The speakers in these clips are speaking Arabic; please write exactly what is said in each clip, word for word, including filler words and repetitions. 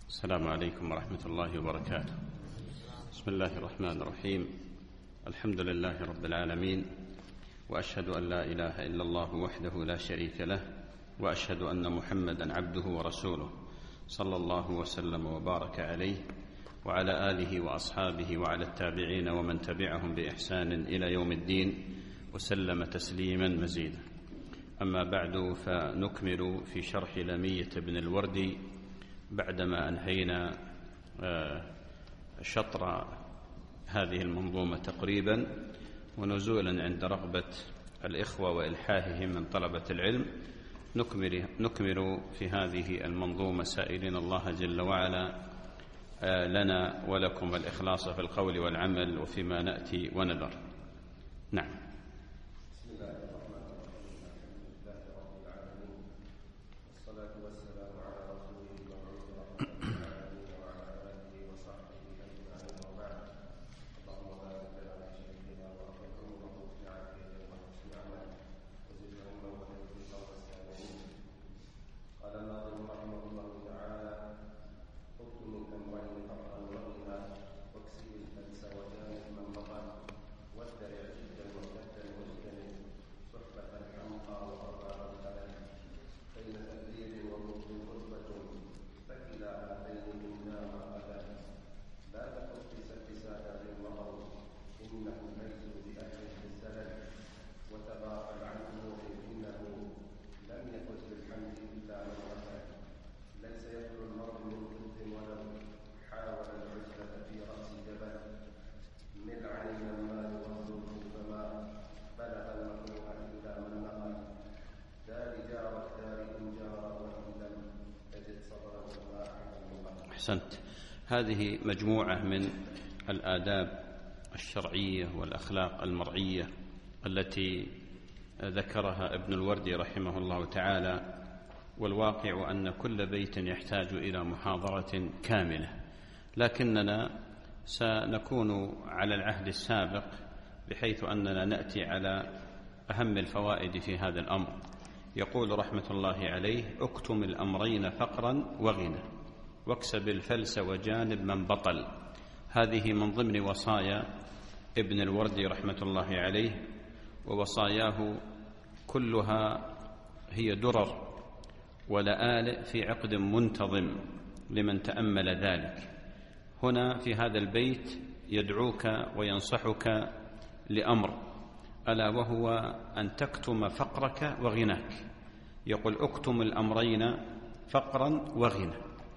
السلام عليكم ورحمة الله وبركاته. بسم الله الرحمن الرحيم. الحمد لله رب العالمين، وأشهد أن لا إله إلا الله وحده لا شريك له، وأشهد أن محمدا عبده ورسوله، صلى الله وسلم وبارك عليه وعلى آله وأصحابه وعلى التابعين ومن تبعهم بإحسان إلى يوم الدين، وسلم تسليما مزيدا. أما بعد، فنكمل في شرح لامية ابن الوردي بعدما أنهينا شطر هذه المنظومة تقريبا، ونزولا عند رغبة الإخوة وإلحاحهم من طلبة العلم نكمل, نكمل في هذه المنظومة سائلين الله جل وعلا لنا ولكم الإخلاص في القول والعمل وفيما نأتي ونذر. نعم. أحسنت. هذه مجموعة من الآداب الشرعية والأخلاق المرعية التي ذكرها ابن الوردي رحمه الله تعالى، والواقع أن كل بيت يحتاج إلى محاضرة كاملة، لكننا سنكون على العهد السابق بحيث أننا نأتي على أهم الفوائد في هذا الأمر. يقول رحمة الله عليه: اكتم الأمرين فقرا وغنى، واكسب الفلس وجانب من بطل. هذه من ضمن وصايا ابن الوردي رحمة الله عليه، ووصاياه كلها هي درر ولآلئ في عقد منتظم لمن تأمل ذلك. هنا في هذا البيت يدعوك وينصحك لأمر، ألا وهو أن تكتم فقرك وغناك. يقول: اكتم الأمرين فقرا وغنى،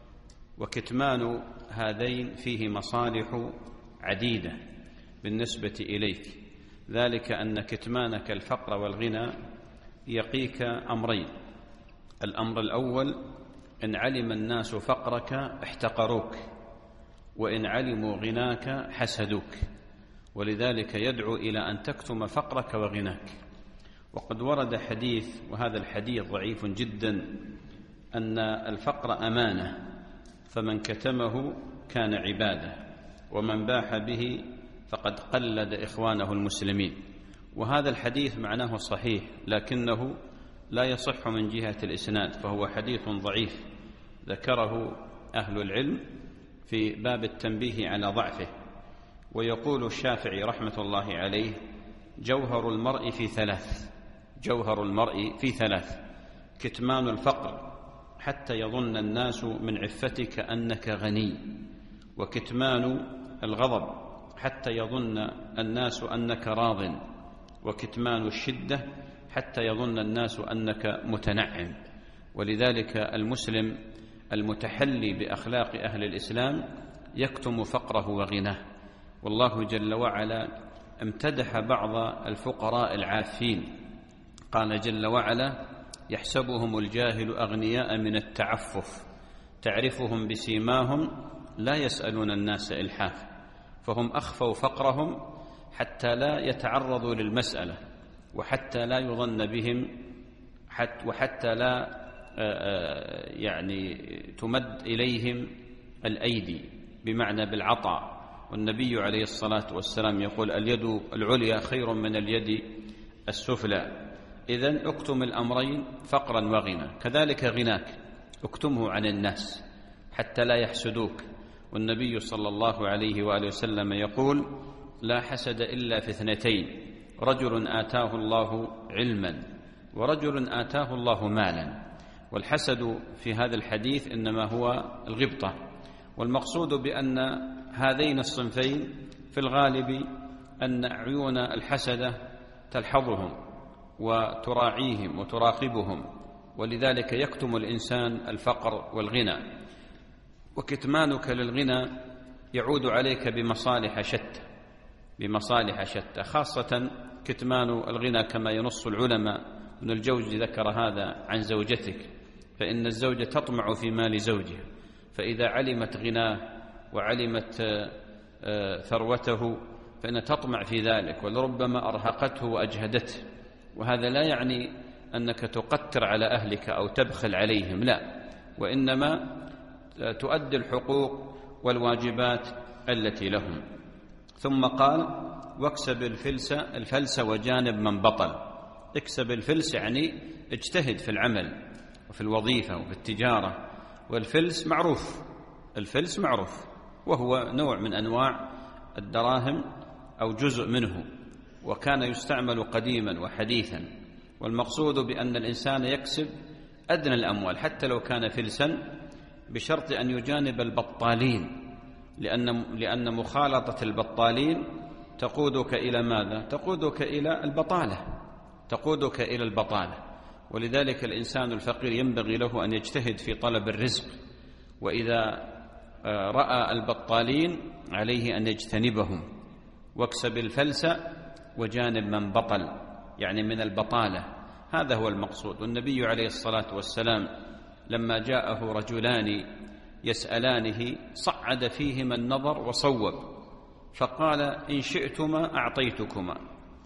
وكتمان هذين فيه مصالح عديدة بالنسبة إليك، ذلك أن كتمانك الفقر والغنى يقيك أمرين. الأمر الأول: إن علم الناس فقرك احتقروك، وإن علموا غناك حسدوك، ولذلك يدعو إلى أن تكتم فقرك وغناك. وقد ورد حديث، وهذا الحديث ضعيف جدا، أن الفقر أمانة، فمن كتمه كان عبادة، ومن باح به فقد قلد إخوانه المسلمين. وهذا الحديث معناه صحيح، لكنه لا يصح من جهة الإسناد، فهو حديث ضعيف ذكره أهل العلم في باب التنبيه على ضعفه. ويقول الشافعي رحمة الله عليه: جوهر المرء في ثلاث، جوهر المرء في ثلاث: كتمان الفقر حتى يظن الناس من عفتك أنك غني، وكتمان الغضب حتى يظن الناس أنك راض، وكتمان الشدة حتى يظن الناس أنك متنعم. ولذلك المسلم المتحلي بأخلاق أهل الإسلام يكتم فقره وغناه. والله جل وعلا امتدح بعض الفقراء العافين، قال جل وعلا: يحسبهم الجاهل أغنياء من التعفف، تعرفهم بسيماهم لا يسألون الناس إلحافا. فهم أخفوا فقرهم حتى لا يتعرضوا للمسألة، وحتى لا يظن بهم، وحتى لا يعني تمد إليهم الأيدي، بمعنى بالعطاء. والنبي عليه الصلاة والسلام يقول: اليد العليا خير من اليد السفلى. إذن اكتم الأمرين فقرا وغنى. كذلك غناك اكتمه عن الناس، حتى لا يحسدوك. والنبي صلى الله عليه وآله وسلم يقول: لا حسد إلا في اثنتين: رجل آتاه الله علما ورجل آتاه الله مالا. والحسد في هذا الحديث إنما هو الغبطة، والمقصود بأن هذين الصنفين في الغالب أن عيون الحسدة تلحظهم وتراعيهم وتراقبهم، ولذلك يكتم الإنسان الفقر والغنى، وكتمانك للغنى يعود عليك بمصالح شتى بمصالح شتى خاصة كتمان الغنى كما ينص العلماء. ابن الجوزي ذكر هذا عن زوجتك، فإن الزوجة تطمع في مال زوجها، فإذا علمت غناه وعلمت ثروته فإن تطمع في ذلك، ولربما أرهقته وأجهدته. وهذا لا يعني أنك تقتر على أهلك أو تبخل عليهم، لا، وإنما تؤدي الحقوق والواجبات التي لهم. ثم قال: واكسب الفلس الفلس وجانب من بطل. اكسب الفلس يعني اجتهد في العمل وفي الوظيفة وفي التجارة. والفلس معروف الفلس معروف وهو نوع من أنواع الدراهم أو جزء منه، وكان يستعمل قديما وحديثا. والمقصود بأن الإنسان يكسب أدنى الأموال حتى لو كان فلسا، بشرط أن يجانب البطالين، لأن لأن مخالطة البطالين تقودك إلى ماذا؟ تقودك إلى البطالة تقودك إلى البطالة. ولذلك الإنسان الفقير ينبغي له أن يجتهد في طلب الرزق، وإذا رأى البطالين عليه أن يجتنبهم. واكسب الفلس وجانب من بطل، يعني من البطالة. هذا هو المقصود. والنبي عليه الصلاة والسلام لما جاءه رجلان يسألانه صعد فيهما النظر وصوب، فقال: إن شئتما أعطيتكما،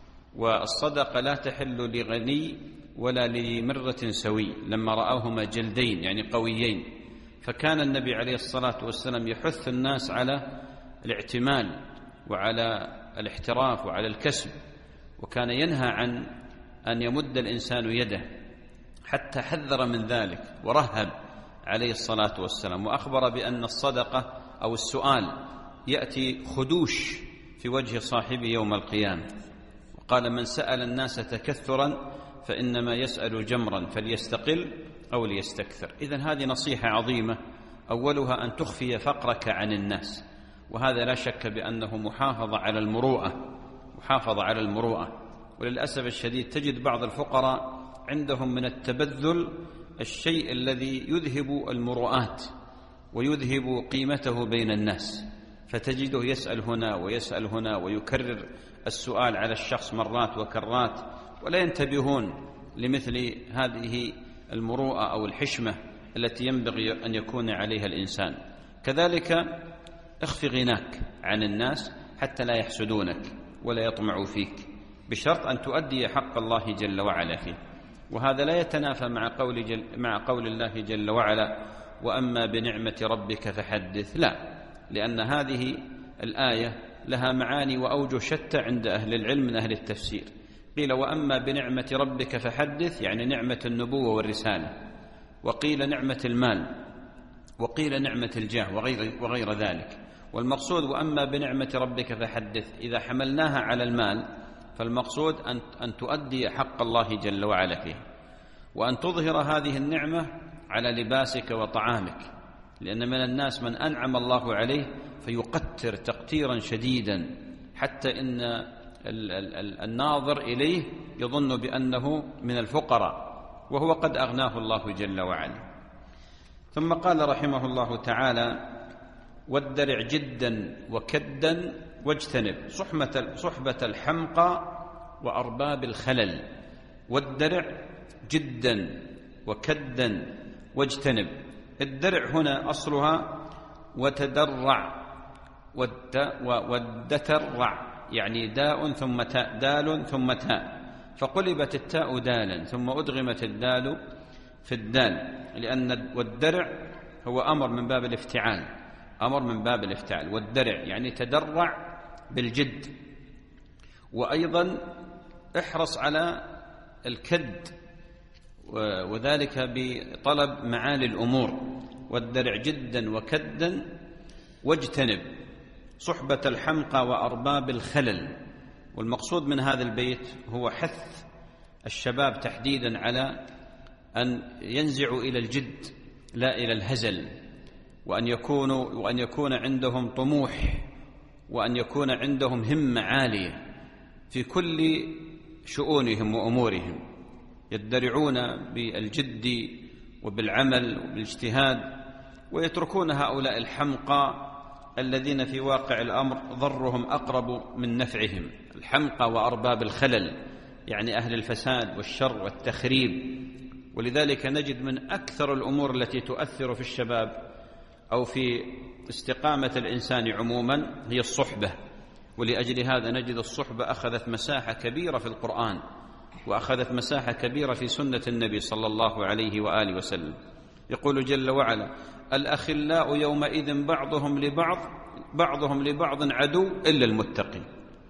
والصدقة لا تحل لغني ولا لمرة سوي، لما رأوهما جلدين يعني قويين. فكان النبي عليه الصلاة والسلام يحث الناس على الاعتمال وعلى الاحتراف وعلى الكسب، وكان ينهى عن أن يمد الإنسان يده، حتى حذر من ذلك ورهب عليه الصلاة والسلام، وأخبر بأن الصدقة أو السؤال يأتي خدوش في وجه صاحبه يوم القيامة. وقال: من سأل الناس تكثرا فإنما يسأل جمرا فليستقل أو ليستكثر. إذن هذه نصيحة عظيمة، أولها أن تخفي فقرك عن الناس، وهذا لا شك بأنه محافظة على المروءة محافظة على المروءة. وللأسف الشديد تجد بعض الفقراء عندهم من التبذل الشيء الذي يذهب المروءات ويذهب قيمته بين الناس، فتجده يسأل هنا ويسأل هنا ويكرر السؤال على الشخص مرات وكرات، ولا ينتبهون لمثل هذه المروءة أو الحشمة التي ينبغي أن يكون عليها الإنسان. كذلك اخفي غناك عن الناس حتى لا يحسدونك ولا يطمعوا فيك، بشرط أن تؤدي حق الله جل وعلا فيه. وهذا لا يتنافى مع قول, جل مع قول الله جل وعلا: وأما بنعمة ربك فحدث. لا، لأن هذه الآية لها معاني وأوجه شتى عند أهل العلم من أهل التفسير. قيل: وأما بنعمة ربك فحدث، يعني نعمة النبوة والرسالة، وقيل نعمة المال، وقيل نعمة الجاه وغير, وغير ذلك. والمقصود وأما بنعمة ربك فحدث، إذا حملناها على المال فالمقصود أن, أن تؤدي حق الله جل وعلا فيه، وأن تظهر هذه النعمة على لباسك وطعامك، لأن من الناس من أنعم الله عليه فيقتر تقتيرا شديدا، حتى إن الناظر إليه يظن بأنه من الفقراء وهو قد أغناه الله جل وعلا. ثم قال رحمه الله تعالى: وادرع جدا وكدا واجتنب صحبة الحمقى وأرباب الخلل. وادرع جدا وكدا واجتنب. الدرع هنا أصلها وتدرع والدترع، يعني داء ثم تاء، دال ثم تاء، فقلبت التاء دالا ثم أدغمت الدال في الدال، لأن والدرع هو أمر من باب الافتعال أمر من باب الافتعال والدرع يعني تدرع بالجد. وأيضا احرص على الكد، وذلك بطلب معالي الأمور، وادرع جدا وكدا واجتنب صحبة الحمقى وأرباب الخلل. والمقصود من هذا البيت هو حث الشباب تحديدا على أن ينزعوا إلى الجد لا إلى الهزل، وأن يكونوا وأن يكون عندهم طموح، وأن يكون عندهم همة عالية في كل شؤونهم وأمورهم، يدرعون بالجد وبالعمل وبالاجتهاد، ويتركون هؤلاء الحمقى الذين في واقع الأمر ضرهم أقرب من نفعهم، الحمقى وأرباب الخلل، يعني أهل الفساد والشر والتخريب. ولذلك نجد من أكثر الأمور التي تؤثر في الشباب أو في استقامة الإنسان عموما هي الصحبة. ولأجل هذا نجد الصحبة أخذت مساحة كبيرة في القرآن، وأخذت مساحة كبيرة في سنة النبي صلى الله عليه وآله وسلم. يقول جل وعلا: الأخلاء يومئذ بعضهم لبعض بعضهم لبعض عدو إلا المتقين.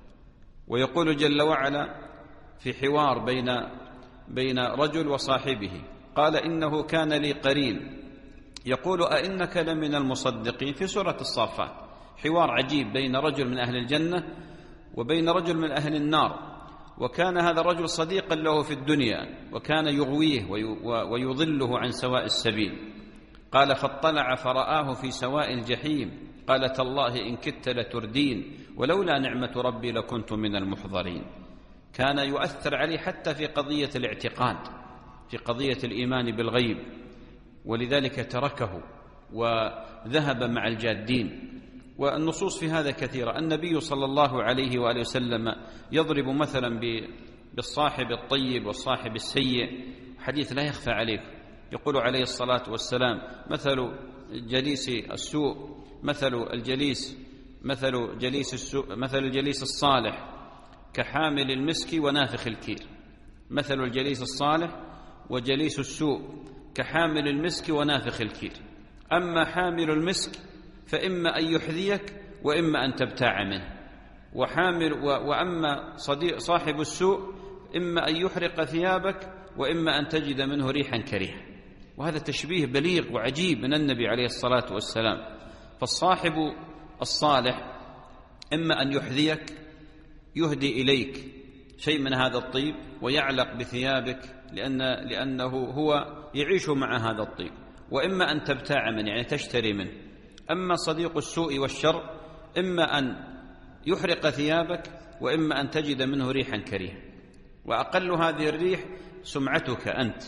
ويقول جل وعلا في حوار بين بين رجل وصاحبه قال: إنه كان لي قرين يقول أئنك لمن المصدقين، في سورة الصافات. حوار عجيب بين رجل من أهل الجنة وبين رجل من أهل النار، وكان هذا الرجل صديقا له في الدنيا، وكان يغويه ويضله عن سواء السبيل. قال: فاطلع فرآه في سواء الجحيم قال: تالله إن كدت لتردين ولولا نعمة ربي لكنت من المحضرين. كان يؤثر عليه حتى في قضية الاعتقاد، في قضية الإيمان بالغيب، ولذلك تركه وذهب مع الجادين. والنصوص في هذا كثيرة. النبي صلى الله عليه وآله وسلم يضرب مثلا بالصاحب الطيب والصاحب السيء، حديث لا يخفى عليكم. يقول عليه الصلاة والسلام: مثل جليس السوء مثل الجليس مثل جليس السوء مثل الجليس الصالح كحامل المسك ونافخ الكير. مثل الجليس الصالح وجليس السوء كحامل المسك ونافخ الكير. أما حامل المسك فإما أن يحذيك وإما أن تبتاع منه، وحامل وأما صديق صاحب السوء إما أن يحرق ثيابك وإما أن تجد منه ريحا كريهة. وهذا تشبيه بليغ وعجيب من النبي عليه الصلاة والسلام. فالصاحب الصالح إما أن يحذيك، يهدي إليك شيء من هذا الطيب ويعلق بثيابك لأن لأنه هو يعيش مع هذا الطيب، وإما أن تبتاع منه يعني تشتري منه. أما صديق السوء والشر إما أن يحرق ثيابك وإما أن تجد منه ريحا كريهة. وأقل هذه الريح سمعتك أنت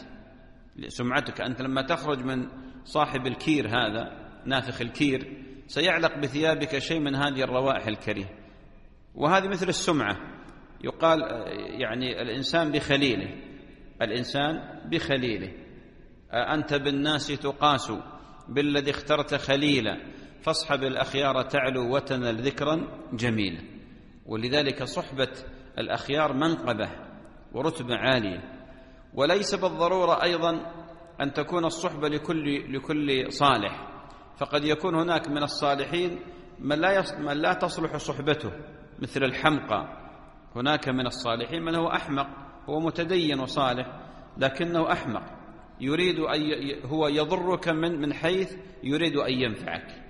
سمعتك أنت لما تخرج من صاحب الكير هذا نافخ الكير سيعلق بثيابك شيء من هذه الروائح الكريهة. وهذه مثل السمعة. يقال يعني الإنسان بخليله الإنسان بخليله أنت بالناس تقاس بالذي اخترت خليلا فاصحب الأخيار تعلو وتنل ذكرا جميلا. ولذلك صحبة الأخيار منقبة ورتبة عالية. وليس بالضرورة أيضا أن تكون الصحبة لكل, لكل صالح، فقد يكون هناك من الصالحين من لا, من لا تصلح صحبته مثل الحمقى. هناك من الصالحين من هو أحمق، هو متدين وصالح لكنه أحمق، يريد أن هو يضرك من من حيث يريد أن ينفعك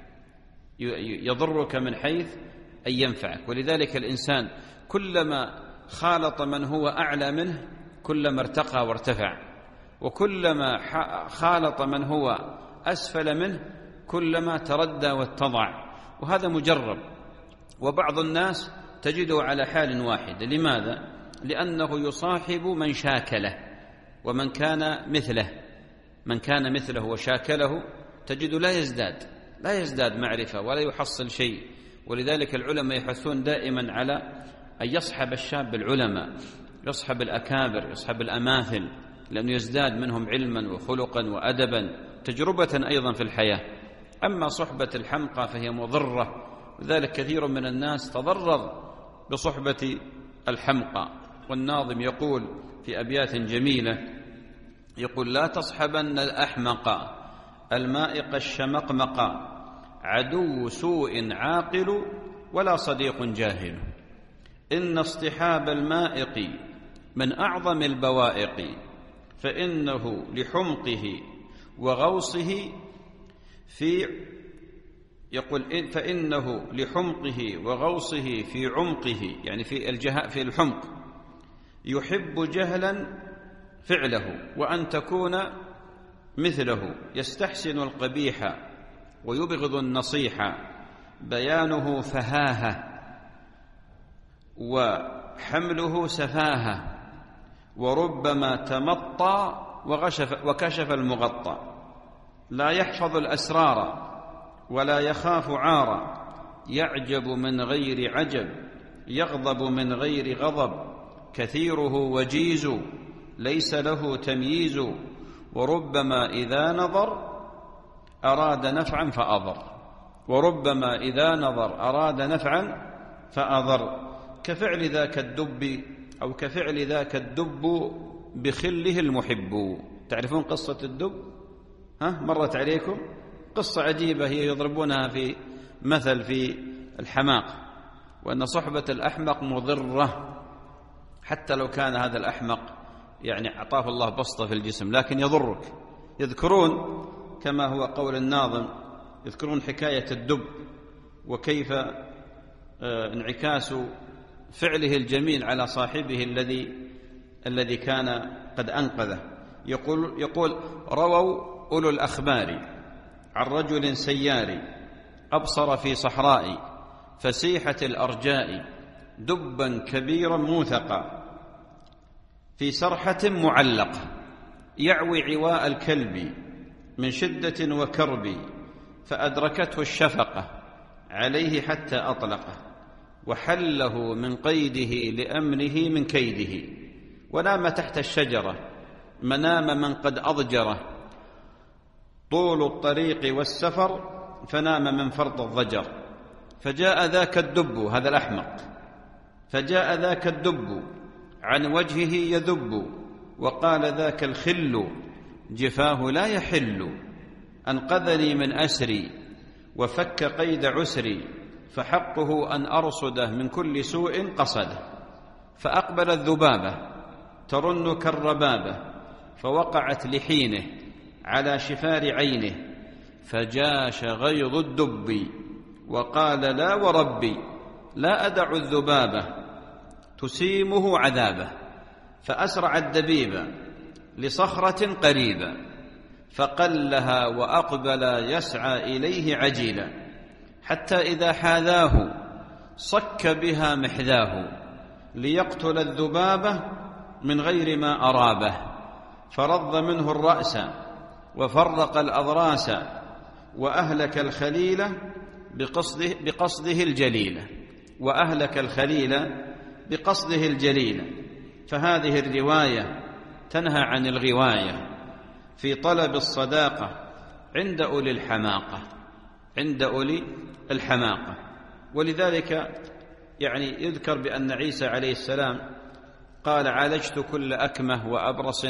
يضرك من حيث أن ينفعك. ولذلك الإنسان كلما خالط من هو أعلى منه كلما ارتقى وارتفع، وكلما خالط من هو أسفل منه كلما تردى واتضع. وهذا مجرب. وبعض الناس تجده على حال واحد. لماذا؟ لأنه يصاحب من شاكله ومن كان مثله. من كان مثله وشاكله تجده لا يزداد لا يزداد معرفة ولا يحصل شيء. ولذلك العلماء يحثون دائما على أن يصحب الشاب العلماء، يصحب الأكابر، يصحب الأماثل، لأنه يزداد منهم علما وخلقا وأدبا، تجربة أيضا في الحياة. أما صحبة الحمقى فهي مضرة، وذلك كثير من الناس تضرر بصحبة الحمقى. والناظم يقول في أبيات جميلة يقول: لا تصحبن الأحمق المائق الشمقمق عدو سوء عاقل ولا صديق جاهل. إن اصطحاب المائق من أعظم البوائق فإنه لحمقه وغوصه في يقول فإنه لحمقه وغوصه في عمقه، يعني في الجهاء في الحمق، يحب جهلا فعله وأن تكون مثله، يستحسن القبيح ويبغض النصيحة، بيانه فهاهة وحمله سفاهة، وربما تمطى وغشف وكشف المغطى، لا يحفظ الأسرار ولا يخاف عارا، يعجب من غير عجب، يغضب من غير غضب، كثيره وجيز ليس له تمييز، وربما إذا نظر أراد نفعا فأضر، وربما إذا نظر أراد نفعا فأضر، كفعل ذاك الدب أو كفعل ذاك الدب بخله المحب. تعرفون قصة الدب؟ ها مرت عليكم؟ قصة عجيبة هي يضربونها في مثل في الحماقة، وأن صحبة الأحمق مضرة، حتى لو كان هذا الأحمق يعني أعطاه الله بسطة في الجسم لكن يضرك. يذكرون كما هو قول الناظم، يذكرون حكاية الدب وكيف انعكاس فعله الجميل على صاحبه الذي الذي كان قد أنقذه. يقول, يقول رووا أولو الأخبار عن رجل سيار أبصر في صحراء فسيحة الأرجاء دبا كبيرا موثقا في سرحة معلقة، يعوي عواء الكلب من شدة وكرب، فأدركته الشفقة عليه حتى أطلقه، وحله من قيده لأمنه من كيده، ونام تحت الشجرة منام من قد أضجره، طول الطريق والسفر فنام من فرط الضجر، فجاء ذاك الدب، هذا الأحمق، فجاء ذاك الدب عن وجهه يذب، وقال ذاك الخل جفاه لا يحل، أنقذني من أسري وفك قيد عسري، فحقه أن أرصده من كل سوء قصده، فأقبل الذبابة ترن كالربابة، فوقعت لحينه على شفار عينه، فجاش غيظ الدب وقال لا وربي لا أدع الذبابة تسيمه عذابه، فأسرع الدبيب لصخرة قريبة، فقلها وأقبل يسعى إليه عجيلا، حتى إذا حاذاه صك بها محذاه، ليقتل الذبابة من غير ما أرابه، فرض منه الرأس وفرق الأضراس، وأهلك الخليل بقصده, بقصده الجليل وأهلك الخليل بقصده الجليل. فهذه الرواية تنهى عن الغواية في طلب الصداقة عند أولي الحماقة عند أولي الحماقة ولذلك يعني يذكر بأن عيسى عليه السلام قال عالجت كل أكمه وأبرص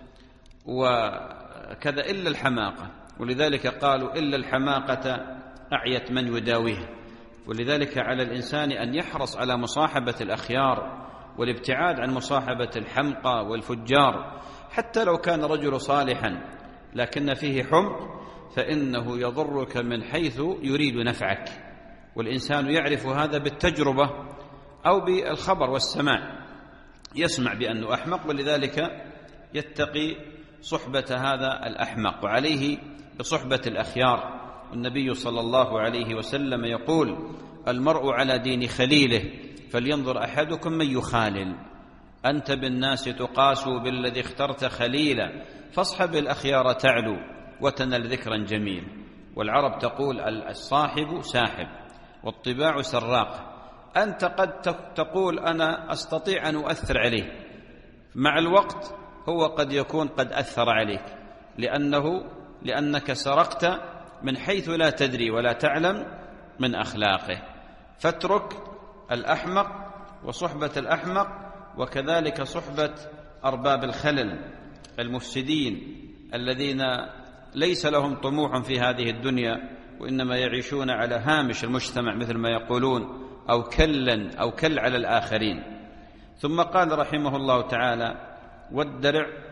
وكذا إلا الحماقة، ولذلك قالوا إلا الحماقة أعيت من يداويها. ولذلك على الإنسان أن يحرص على مصاحبة الأخيار والابتعاد عن مصاحبة الحمقى والفجار، حتى لو كان رجل صالحا لكن فيه حمق فإنه يضرك من حيث يريد نفعك، والإنسان يعرف هذا بالتجربة أو بالخبر والسماع، يسمع بأنه أحمق ولذلك يتقي صحبة هذا الأحمق، وعليه بصحبة الأخيار. النبي صلى الله عليه وسلم يقول المرء على دين خليله فلينظر أحدكم من يخالل، أنت بالناس تقاس بالذي اخترت خليلا، فاصحب الأخيار تعلو وتنل ذكرا جميل. والعرب تقول الصاحب ساحب والطباع سراق، أنت قد تقول أنا أستطيع أن أؤثر عليه، مع الوقت هو قد يكون قد أثر عليك لأنه لأنك سرقت من حيث لا تدري ولا تعلم من أخلاقه. فاترك الأحمق وصحبة الأحمق، وكذلك صحبة أرباب الخلل المفسدين الذين ليس لهم طموح في هذه الدنيا وإنما يعيشون على هامش المجتمع مثل ما يقولون، أو كلا أو كل على الآخرين. ثم قال رحمه الله تعالى والدرع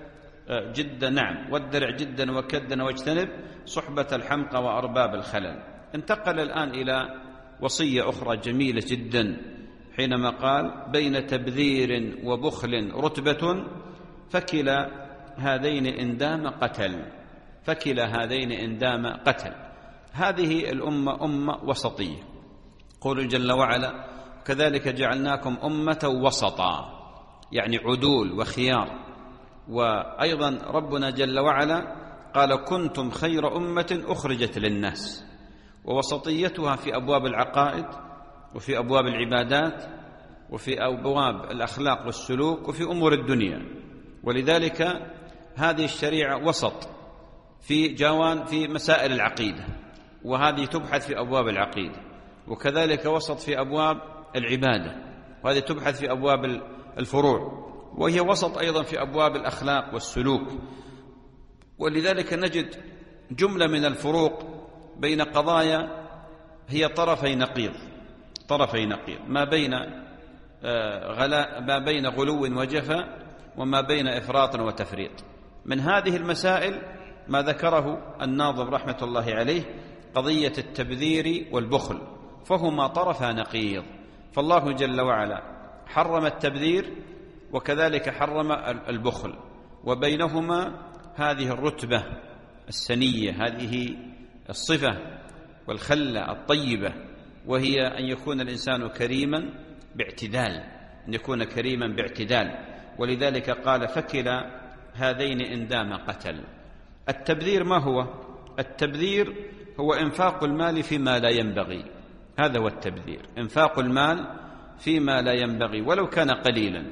جدا نعم والدرع جدا وكدا واجتنب صحبة الحمقى وأرباب الخلل. انتقل الآن إلى وصية أخرى جميلة جدا حينما قال بين تبذير وبخل رتبة فكلا هذين إن دام قتل، فكلا هذين إن دام قتل. هذه الأمة أمة وسطية، قول جل وعلا كذلك جعلناكم أمة وسطا، يعني عدول وخيار. وأيضا ربنا جل وعلا قال كنتم خير أمة أخرجت للناس، ووسطيتها في أبواب العقائد وفي أبواب العبادات وفي أبواب الأخلاق والسلوك وفي أمور الدنيا. ولذلك هذه الشريعة وسط في جوان في مسائل العقيدة، وهذه تبحث في أبواب العقيدة، وكذلك وسط في أبواب العبادة، وهذه تبحث في أبواب الفروع، وهي وسط أيضا في أبواب الأخلاق والسلوك. ولذلك نجد جملة من الفروق بين قضايا هي طرفي نقيض، طرفي نقيض ما بين غلاء ما بين غلو وجفا وما بين إفراط وتفريط. من هذه المسائل ما ذكره الناظم رحمة الله عليه قضية التبذير والبخل، فهما طرفا نقيض. فالله جل وعلا حرم التبذير وكذلك حرم البخل، وبينهما هذه الرتبة السنية، هذه الصفة والخلة الطيبة، وهي أن يكون الإنسان كريما باعتدال، أن يكون كريما باعتدال. ولذلك قال فكلا هذين إن دام قتل. التبذير ما هو؟ التبذير هو إنفاق المال فيما لا ينبغي، هذا هو التبذير، إنفاق المال فيما لا ينبغي ولو كان قليلا،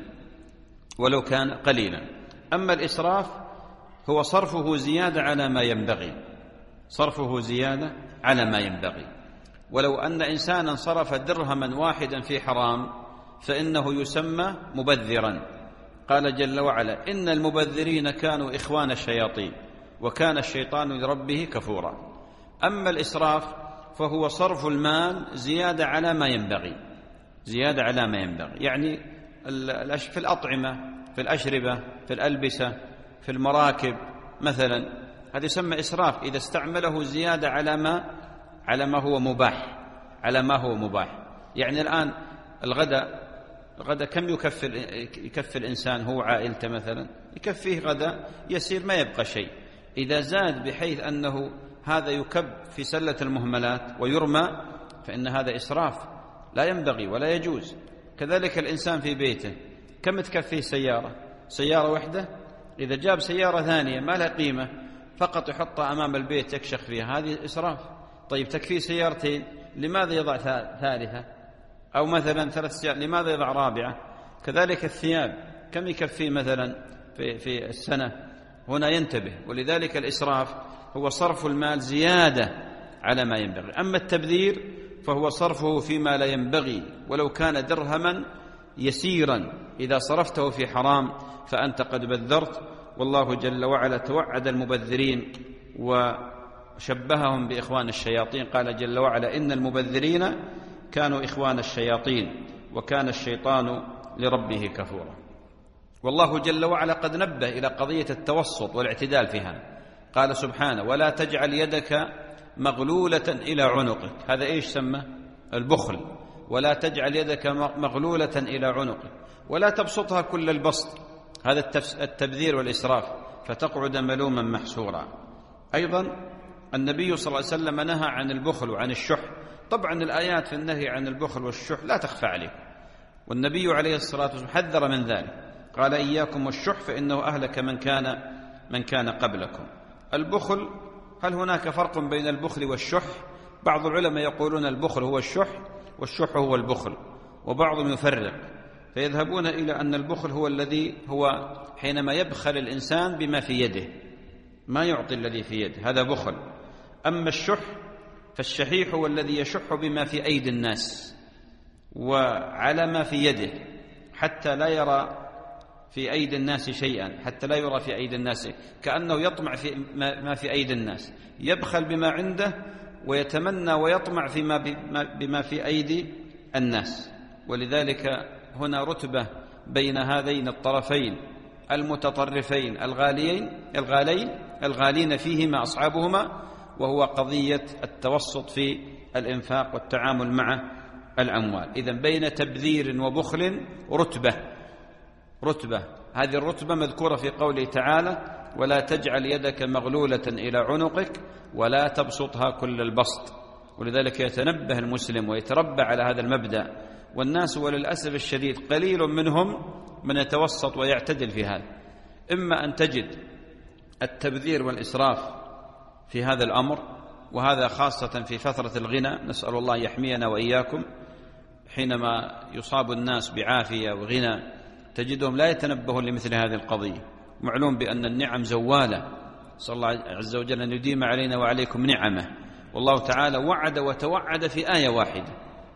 ولو كان قليلا. أما الإسراف هو صرفه زيادة على ما ينبغي، صرفه زيادة على ما ينبغي. ولو أن إنسانا صرف درهما واحدا في حرام فإنه يسمى مبذرا. قال جل وعلا إن المبذرين كانوا إخوان الشياطين وكان الشيطان لربه كفورا. أما الإسراف فهو صرف المال زيادة على ما ينبغي، زيادة على ما ينبغي، يعني في الأطعمة، في الأشربة، في الألبسة، في المراكب مثلا، هذا يسمى إسراف إذا استعمله زيادة على ما على ما هو مباح، على ما هو مباح. يعني الآن الغداء الغداء كم يكفي يكفي الإنسان هو عائلته مثلا؟ يكفيه غداء يسير ما يبقى شيء. إذا زاد بحيث أنه هذا يكب في سلة المهملات ويرمى فإن هذا إسراف لا ينبغي ولا يجوز. كذلك الإنسان في بيته كم تكفيه سيارة؟ سيارة واحدة، إذا جاب سيارة ثانية ما لها قيمة فقط يحطها أمام البيت يكشخ فيها، هذه إسراف. طيب تكفيه سيارتين، لماذا يضع ثالثة؟ أو مثلا ثلاث سيارات، لماذا يضع رابعة؟ كذلك الثياب كم يكفيه مثلا في, في السنة؟ هنا ينتبه. ولذلك الإسراف هو صرف المال زيادة على ما ينبغي. أما التبذير فهو صرفه فيما لا ينبغي ولو كان درهما يسيرا، إذا صرفته في حرام فأنت قد بذرت. والله جل وعلا توعد المبذرين وشبههم بإخوان الشياطين، قال جل وعلا إن المبذرين كانوا إخوان الشياطين وكان الشيطان لربه كفورا. والله جل وعلا قد نبه إلى قضية التوسط والاعتدال فيها، قال سبحانه ولا تجعل يدك مغلولة إلى عنقك، هذا إيش سمى؟ البخل. ولا تجعل يدك مغلولة إلى عنقك ولا تبسطها كل البسط، هذا التبذير والإسراف، فتقعد ملوما محسورا. أيضا النبي صلى الله عليه وسلم نهى عن البخل وعن الشح. طبعا الآيات في النهي عن البخل والشح لا تخفى عليكم، والنبي عليه الصلاة والسلام حذر من ذلك، قال إياكم والشح فإنه أهلك من كان من كان قبلكم. البخل، هل هناك فرق بين البخل والشح؟ بعض العلماء يقولون البخل هو الشح والشح هو البخل، وبعضهم يفرق فيذهبون إلى أن البخل هو الذي هو حينما يبخل الإنسان بما في يده، ما يعطي الذي في يده، هذا بخل. أما الشح فالشحيح هو الذي يشح بما في أيدي الناس وعلى ما في يده حتى لا يرى في أيدي الناس شيئا، حتى لا يرى في أيدي الناس، كأنه يطمع في ما في أيدي الناس، يبخل بما عنده ويتمنى ويطمع فيما بما في أيدي الناس. ولذلك هنا رتبة بين هذين الطرفين المتطرفين الغاليين الغالين الغالين فيهما أصحابهما، وهو قضية التوسط في الإنفاق والتعامل مع الأموال. إذن بين تبذير وبخل رتبة رتبة هذه الرتبة مذكورة في قوله تعالى: ولا تجعل يدك مغلولة إلى عنقك ولا تبسطها كل البسط. ولذلك يتنبه المسلم ويتربى على هذا المبدأ، والناس وللأسف الشديد قليل منهم من يتوسط ويعتدل في هذا. إما أن تجد التبذير والإسراف في هذا الأمر، وهذا خاصة في فترة الغنى، نسأل الله يحمينا وإياكم، حينما يصاب الناس بعافية وغنى تجدهم لا يتنبهون لمثل هذه القضية. معلوم بأن النعم زوالة، صلى الله عز وجل أن يديم علينا وعليكم نعمه. والله تعالى وعد وتوعد في آية واحدة،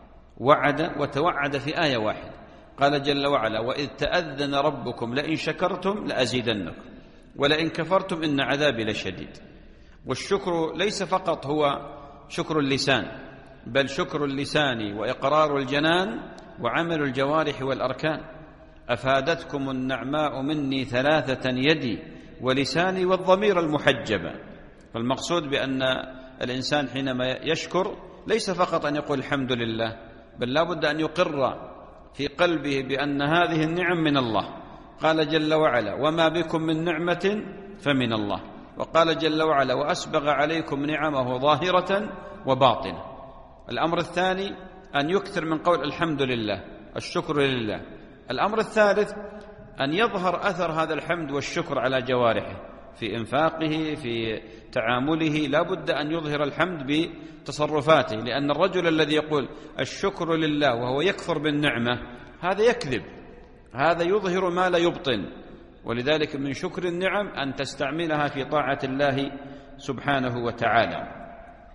وعد وتوعد في آية واحدة. قال جل وعلا: وإذ تأذن ربكم لئن شكرتم لأزيدنكم ولئن كفرتم إن عذابي لشديد. والشكر ليس فقط هو شكر اللسان، بل شكر اللسان وإقرار الجنان وعمل الجوارح والأركان. أفادتكم النعماء مني ثلاثة يدي ولساني والضمير المحجبة. فالمقصود بأن الإنسان حينما يشكر ليس فقط أن يقول الحمد لله، بل لا بد أن يقر في قلبه بأن هذه النعم من الله. قال جل وعلا: وما بكم من نعمة فمن الله. وقال جل وعلا: وأسبغ عليكم نعمه ظاهرة وباطنة. الأمر الثاني أن يكثر من قول الحمد لله، الشكر لله. الأمر الثالث أن يظهر أثر هذا الحمد والشكر على جوارحه في إنفاقه، في تعامله. لا بد أن يظهر الحمد بتصرفاته، لأن الرجل الذي يقول الشكر لله وهو يكفر بالنعمة هذا يكذب، هذا يظهر ما لا يبطن. ولذلك من شكر النعم أن تستعملها في طاعة الله سبحانه وتعالى.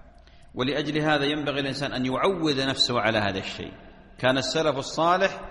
ولأجل هذا ينبغي الإنسان أن يعود نفسه على هذا الشيء. كان السلف الصالح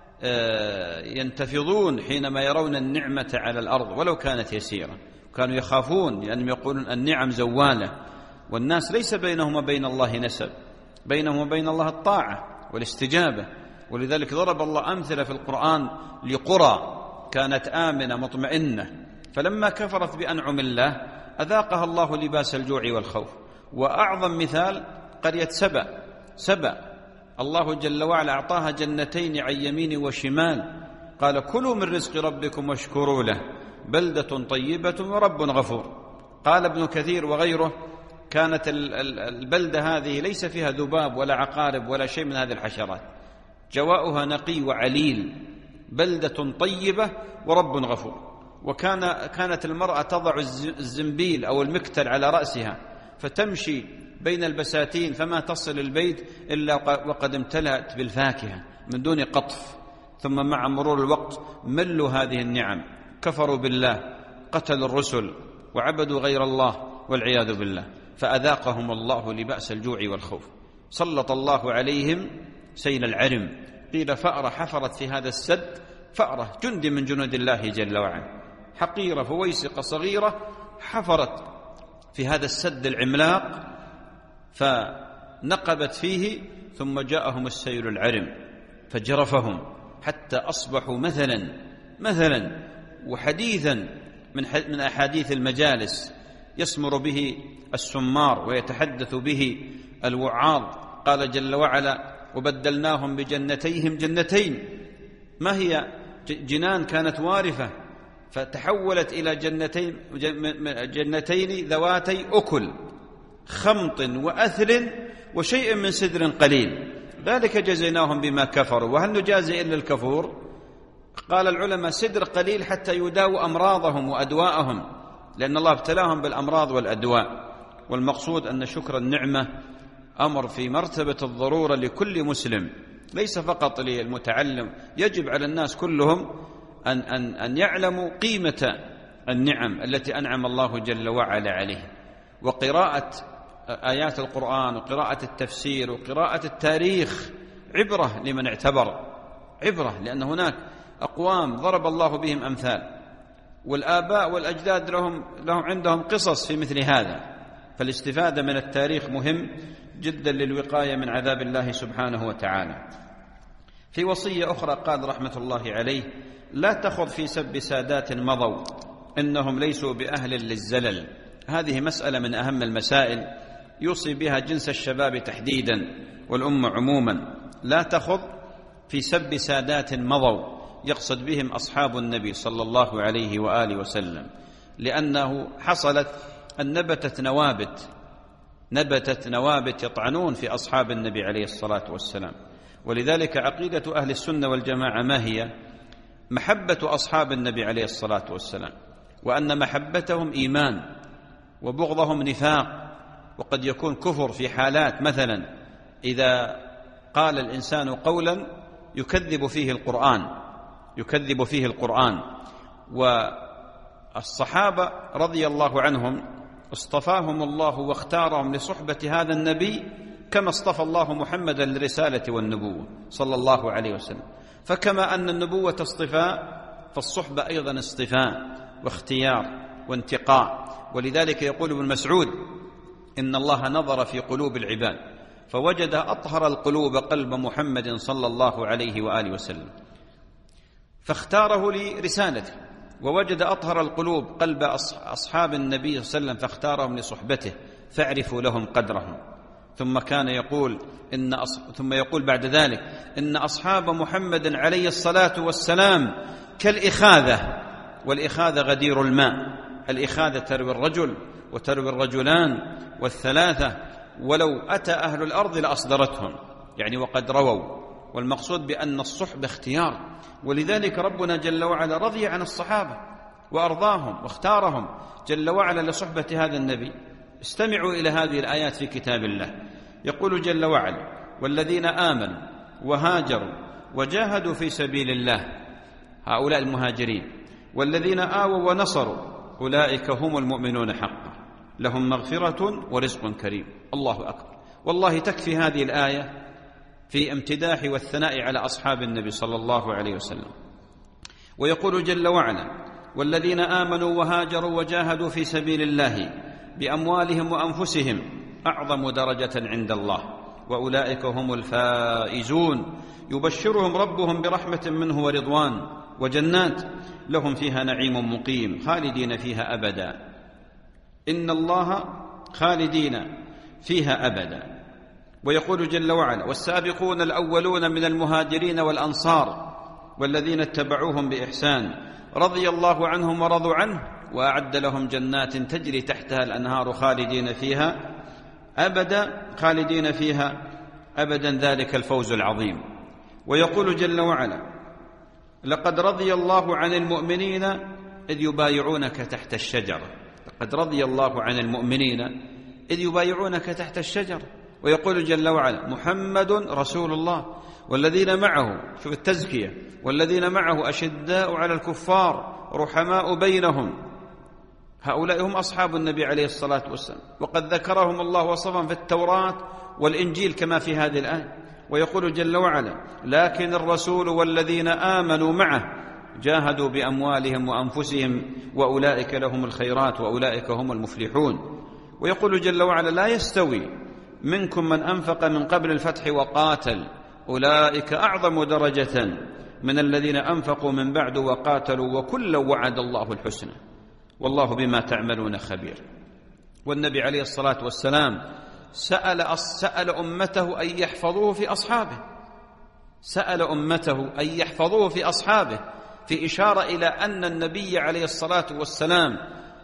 ينتفضون حينما يرون النعمة على الأرض ولو كانت يسيرة، كانوا يخافون لأنهم يقولون النعم زوالة، والناس ليس بينهم وبين الله نسب، بينهم وبين الله الطاعة والاستجابة. ولذلك ضرب الله أمثلة في القرآن لقرى كانت آمنة مطمئنة فلما كفرت بأنعم الله أذاقها الله لباس الجوع والخوف. وأعظم مثال قرية سبأ سبأ الله جل وعلا أعطاها جنتين عن يمين وشمال، قال: كلوا من رزق ربكم واشكروا له بلدة طيبة ورب غفور. قال ابن كثير وغيره: كانت البلدة هذه ليس فيها ذباب ولا عقارب ولا شيء من هذه الحشرات، جواؤها نقي وعليل، بلدة طيبة ورب غفور. وكان كانت المرأة تضع الزنبيل أو المكتل على رأسها فتمشي بين البساتين فما تصل البيت إلا وقد امتلأت بالفاكهة من دون قطف. ثم مع مرور الوقت ملوا هذه النعم، كفروا بالله، قتلوا الرسل وعبدوا غير الله والعياذ بالله، فأذاقهم الله لبأس الجوع والخوف. سلط الله عليهم سيل العرم، قيل فأرة حفرت في هذا السد، فأرة جند من جنود الله جل وعلا، حقيرة فويسقة صغيرة حفرت في هذا السد العملاق فنقبت فيه، ثم جاءهم السيل العرم فجرفهم حتى أصبحوا مثلا مثلا وحديثا من من أحاديث المجالس يسمر به السمار ويتحدث به الوعاظ. قال جل وعلا: وبدلناهم بجنتيهم جنتين، ما هي جنان كانت وارفة فتحولت إلى جنتين جنتين ذواتي أكل خمط وأثل وشيء من سدر قليل، ذلك جزيناهم بما كفروا وهل نجازي إلا الكفور. قال العلماء: سدر قليل حتى يداووا أمراضهم وأدواءهم، لأن الله ابتلاهم بالأمراض والأدواء. والمقصود أن شكر النعمة أمر في مرتبة الضرورة لكل مسلم، ليس فقط للمتعلم، يجب على الناس كلهم أن, أن, أن يعلموا قيمة النعم التي أنعم الله جل وعلا عليه. وقراءة آيات القرآن وقراءة التفسير وقراءة التاريخ عبرة لمن اعتبر، عبرة، لأن هناك أقوام ضرب الله بهم أمثال، والآباء والأجداد لهم, لهم عندهم قصص في مثل هذا. فالاستفادة من التاريخ مهم جدا للوقاية من عذاب الله سبحانه وتعالى. في وصية أخرى قال رحمة الله عليه: لا تخض في سب سادات مضوا إنهم ليسوا بأهل للزلل. هذه مسألة من أهم المسائل يوصي بها جنس الشباب تحديدا والأمة عموما. لا تخض في سب سادات مضوا، يقصد بهم أصحاب النبي صلى الله عليه وآله وسلم، لأنه حصلت أن نبتت نوابت نبتت نوابت يطعنون في أصحاب النبي عليه الصلاة والسلام. ولذلك عقيدة أهل السنة والجماعة ما هي؟ محبة أصحاب النبي عليه الصلاة والسلام، وأن محبتهم إيمان وبغضهم نفاق، وقد يكون كفر في حالات، مثلا إذا قال الإنسان قولا يكذب فيه القرآن يكذب فيه القرآن والصحابة رضي الله عنهم اصطفاهم الله واختارهم لصحبة هذا النبي كما اصطفى الله محمدا للرسالة والنبوة صلى الله عليه وسلم. فكما أن النبوة اصطفاء فالصحبة أيضا اصطفاء واختيار وانتقاء. ولذلك يقول ابن مسعود إن الله نظر في قلوب العباد فوجد أطهر القلوب قلب محمد صلى الله عليه وآله وسلم فاختاره لرسالته، ووجد أطهر القلوب قلب أصحاب النبي صلى الله عليه وسلم فاختارهم لصحبته فاعرفوا لهم قدرهم. ثم كان يقول إن أص... ثم يقول بعد ذلك إن أصحاب محمد عليه الصلاة والسلام كالإخاذة، والإخاذة غدير الماء. الإخاذة تروي الرجل وتروي الرجلان والثلاثة، ولو أتى أهل الأرض لأصدرتهم، يعني وقد رووا. والمقصود بأن الصحبة اختيار، ولذلك ربنا جل وعلا رضي عن الصحابة وأرضاهم واختارهم جل وعلا لصحبة هذا النبي. استمعوا إلى هذه الآيات في كتاب الله. يقول جل وعلا والذين آمنوا وهاجروا وجاهدوا في سبيل الله، هؤلاء المهاجرين، والذين آووا ونصروا أولئك هم المؤمنون حقا لهم مغفرة ورزق كريم. الله أكبر. والله تكفي هذه الآية في امتداح والثناء على أصحاب النبي صلى الله عليه وسلم. ويقول جل وعلا والذين آمنوا وهاجروا وجاهدوا في سبيل الله بأموالهم وأنفسهم أعظم درجة عند الله وأولئك هم الفائزون يبشرهم ربهم برحمة منه ورضوان وجنات لهم فيها نعيم مقيم خالدين فيها أبدا. إن الله خالدين فيها أبدا. ويقول جل وعلا والسابقون الأولون من المهاجرين والأنصار والذين اتبعوهم بإحسان رضي الله عنهم ورضوا عنه وأعد لهم جنات تجري تحتها الأنهار خالدين فيها أبدا خالدين فيها أبدا ذلك الفوز العظيم. ويقول جل وعلا لقد رضي الله عن المؤمنين إذ يبايعونك تحت الشجرة. لقد رضي الله عن المؤمنين إذ يبايعونك تحت الشجرة. ويقول جل وعلا محمد رسول الله والذين معه، شوف التزكية، والذين معه أشداء على الكفار رحماء بينهم. هؤلاء هم أصحاب النبي عليه الصلاة والسلام، وقد ذكرهم الله وصفهم في التوراة والإنجيل كما في هذه الآية. ويقول جل وعلا لكن الرسول والذين آمنوا معه جاهدوا بأموالهم وأنفسهم وأولئك لهم الخيرات وأولئك هم المفلحون. ويقول جل وعلا لا يستوي منكم من أنفق من قبل الفتح وقاتل أولئك أعظم درجة من الذين أنفقوا من بعد وقاتلوا وكلا وعد الله الحسنى والله بما تعملون خبير. والنبي عليه الصلاة والسلام سأل, سأل أمته أن يحفظوه في أصحابه سأل أمته أن يحفظوه في أصحابه في إشارة إلى أن النبي عليه الصلاة والسلام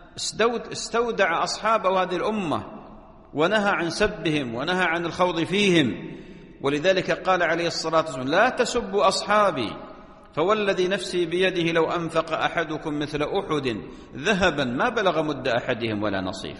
استودع أصحابه هذه الأمة ونهى عن سبهم ونهى عن الخوض فيهم. ولذلك قال عليه الصلاة والسلام لا تسبوا أصحابي فوالذي نفسي بيده لو أنفق أحدكم مثل أحد ذهبا ما بلغ مد أحدهم ولا نصيف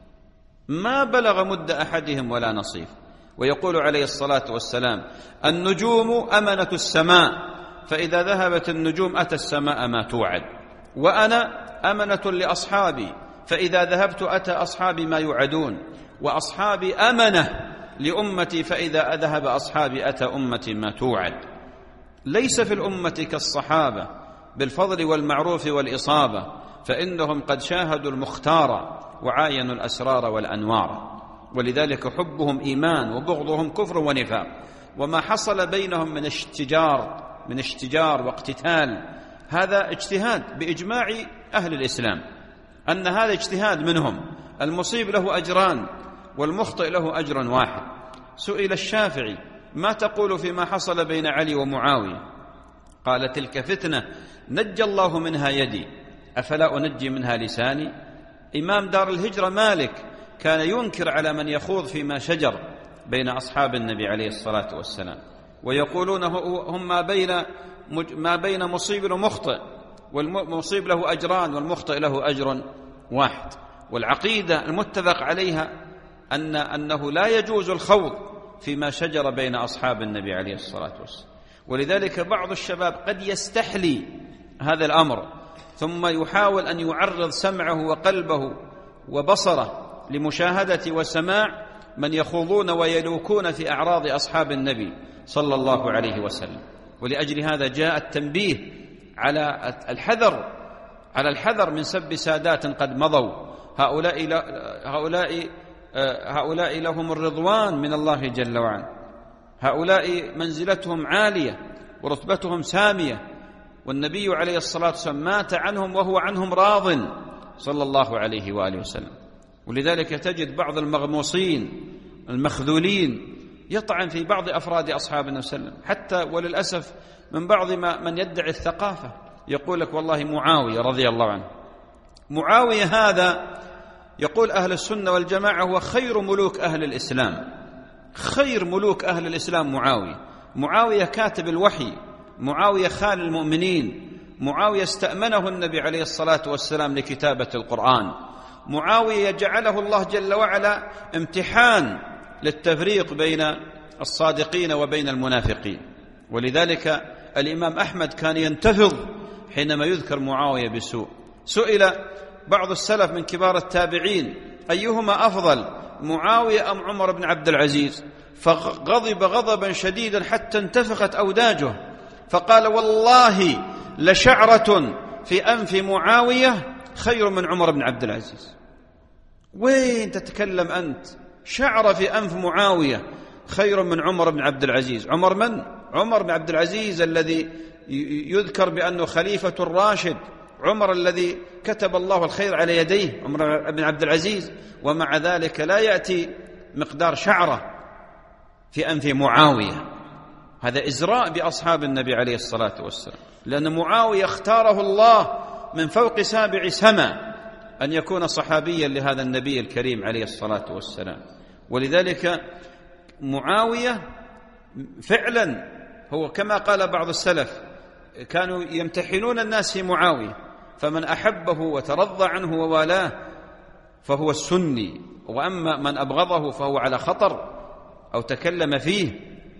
ما بلغ مد أحدهم ولا نصيف. ويقول عليه الصلاة والسلام النجوم أمنة السماء فإذا ذهبت النجوم أتى السماء ما توعد، وأنا أمنة لأصحابي فإذا ذهبت أتى أصحابي ما يوعدون، وأصحابي أمنة لأمتي فإذا أذهب أصحابي أتى أمتي ما توعد. ليس في الأمة كالصحابة بالفضل والمعروف والإصابة فإنهم قد شاهدوا المختار وعاينوا الأسرار والأنوار. ولذلك حبهم إيمان وبغضهم كفر ونفاق. وما حصل بينهم من اشتجار من اشتجار واقتتال هذا اجتهاد بإجماع أهل الإسلام أن هذا اجتهاد منهم، المصيب له أجران والمخطئ له أجر واحد. سئل الشافعي: ما تقول فيما حصل بين علي ومعاوية؟ قال: تلك فتنة نجى الله منها يدي، أفلا أنجي منها لساني؟ إمام دار الهجرة مالك كان ينكر على من يخوض فيما شجر بين أصحاب النبي عليه الصلاة والسلام، ويقولون هم ما بين ما بين مصيب ومخطئ، والمصيب له أجران والمخطئ له أجر واحد. والعقيدة المتفق عليها أن أنه لا يجوز الخوض فيما شجر بين أصحاب النبي عليه الصلاة والسلام. ولذلك بعض الشباب قد يستحلي هذا الأمر ثم يحاول أن يعرض سمعه وقلبه وبصره لمشاهدة وسماع من يخوضون ويلوكون في أعراض أصحاب النبي صلى الله عليه وسلم. ولأجل هذا جاء التنبيه على الحذر على الحذر من سب سادات قد مضوا. هؤلاء هؤلاء هؤلاء لهم الرضوان من الله جل وعلا، هؤلاء منزلتهم عالية ورتبتهم سامية، والنبي عليه الصلاة والسلام مات عنهم وهو عنهم راض صلى الله عليه وآله وسلم. ولذلك تجد بعض المغموصين المخذولين يطعن في بعض أفراد أصحاب النبي صلى الله عليه وسلم، حتى وللأسف من بعض ما من يدعي الثقافة يقول لك والله معاوية رضي الله عنه. معاوية هذا يقول أهل السنة والجماعة هو خير ملوك أهل الإسلام، خير ملوك أهل الإسلام معاوية. معاوية كاتب الوحي، معاوية خال المؤمنين، معاوية استأمنه النبي عليه الصلاة والسلام لكتابة القرآن، معاوية جعله الله جل وعلا امتحان للتفريق بين الصادقين وبين المنافقين. ولذلك الإمام أحمد كان ينتفض حينما يذكر معاوية بسوء. سئل بعض السلف من كبار التابعين: أيهما أفضل، معاوية أم عمر بن عبد العزيز؟ فغضب غضبا شديدا حتى انتفخت أوداجه، فقال: والله لشعرة في أنف معاوية خير من عمر بن عبد العزيز. وين تتكلم أنت؟ شعرة في أنف معاوية خير من عمر بن عبد العزيز. عمر من؟ عمر بن عبد العزيز الذي يذكر بأنه خليفة الراشد، عمر الذي كتب الله الخير على يديه، عمر بن عبد العزيز، ومع ذلك لا يأتي مقدار شعرة في أنف معاوية. هذا إزراء بأصحاب النبي عليه الصلاة والسلام، لأن معاوية اختاره الله من فوق سابع سماء أن يكون صحابيا لهذا النبي الكريم عليه الصلاة والسلام. ولذلك معاوية فعلا هو كما قال بعض السلف كانوا يمتحنون الناس في معاوية، فمن أحبه وترضى عنه ووالاه فهو السني، وأما من أبغضه فهو على خطر أو تكلم فيه.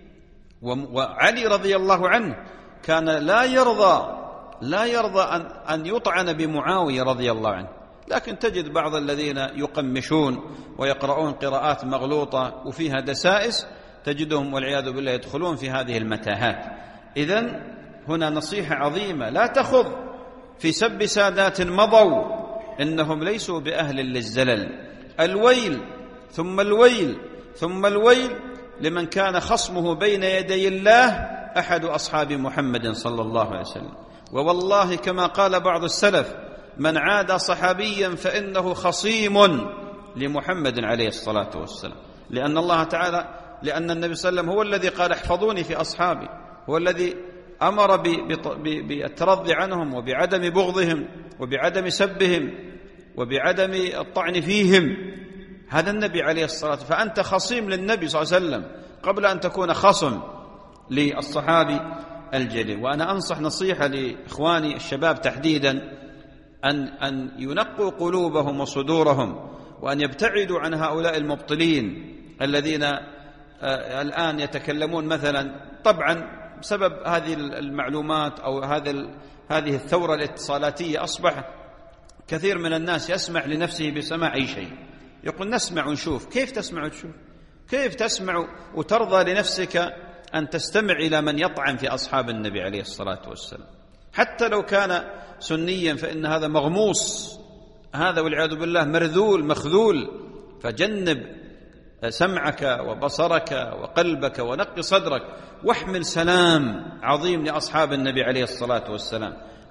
وعلي رضي الله عنه كان لا يرضى لا يرضى أن, أن يطعن بمعاوية رضي الله عنه، لكن تجد بعض الذين يقمشون ويقرؤون قراءات مغلوطة وفيها دسائس، تجدهم والعياذ بالله يدخلون في هذه المتاهات. إذن هنا نصيحة عظيمة: لا تخض في سب سادات مضوا، إنهم ليسوا بأهل للزلل. الويل ثم الويل ثم الويل لمن كان خصمه بين يدي الله أحد أصحاب محمد صلى الله عليه وسلم. ووالله كما قال بعض السلف: من عاد صحابيا فإنه خصيم لمحمد عليه الصلاة والسلام، لأن الله تعالى لأن النبي صلى الله عليه وسلم هو الذي قال: احفظوني في أصحابي، هو الذي أمر بالترضي عنهم وبعدم بغضهم وبعدم سبهم وبعدم الطعن فيهم. هذا النبي عليه الصلاة والسلام، فأنت خصيم للنبي صلى الله عليه وسلم قبل أن تكون خصم للصحابي الجليل. وأنا أنصح نصيحة لإخواني الشباب تحديدا أن أن ينقوا قلوبهم وصدورهم، وأن يبتعدوا عن هؤلاء المبطلين الذين الآن يتكلمون مثلا، طبعا بسبب هذه المعلومات أو هذا هذه الثورة الاتصالاتية أصبح كثير من الناس يسمح لنفسه بسماع أي شيء، يقول نسمع ونشوف. كيف تسمع وتشوف؟ كيف تسمع وترضى لنفسك أن تستمع إلى من يطعن في أصحاب النبي عليه الصلاة والسلام؟ حتى لو كان سنيا فإن هذا مغموس، هذا والعياذ بالله مرذول مخذول. فجنب سمعك وبصرك وقلبك ونق صدرك، واحمل سلام عظيم لأصحاب النبي عليه الصلاة والسلام.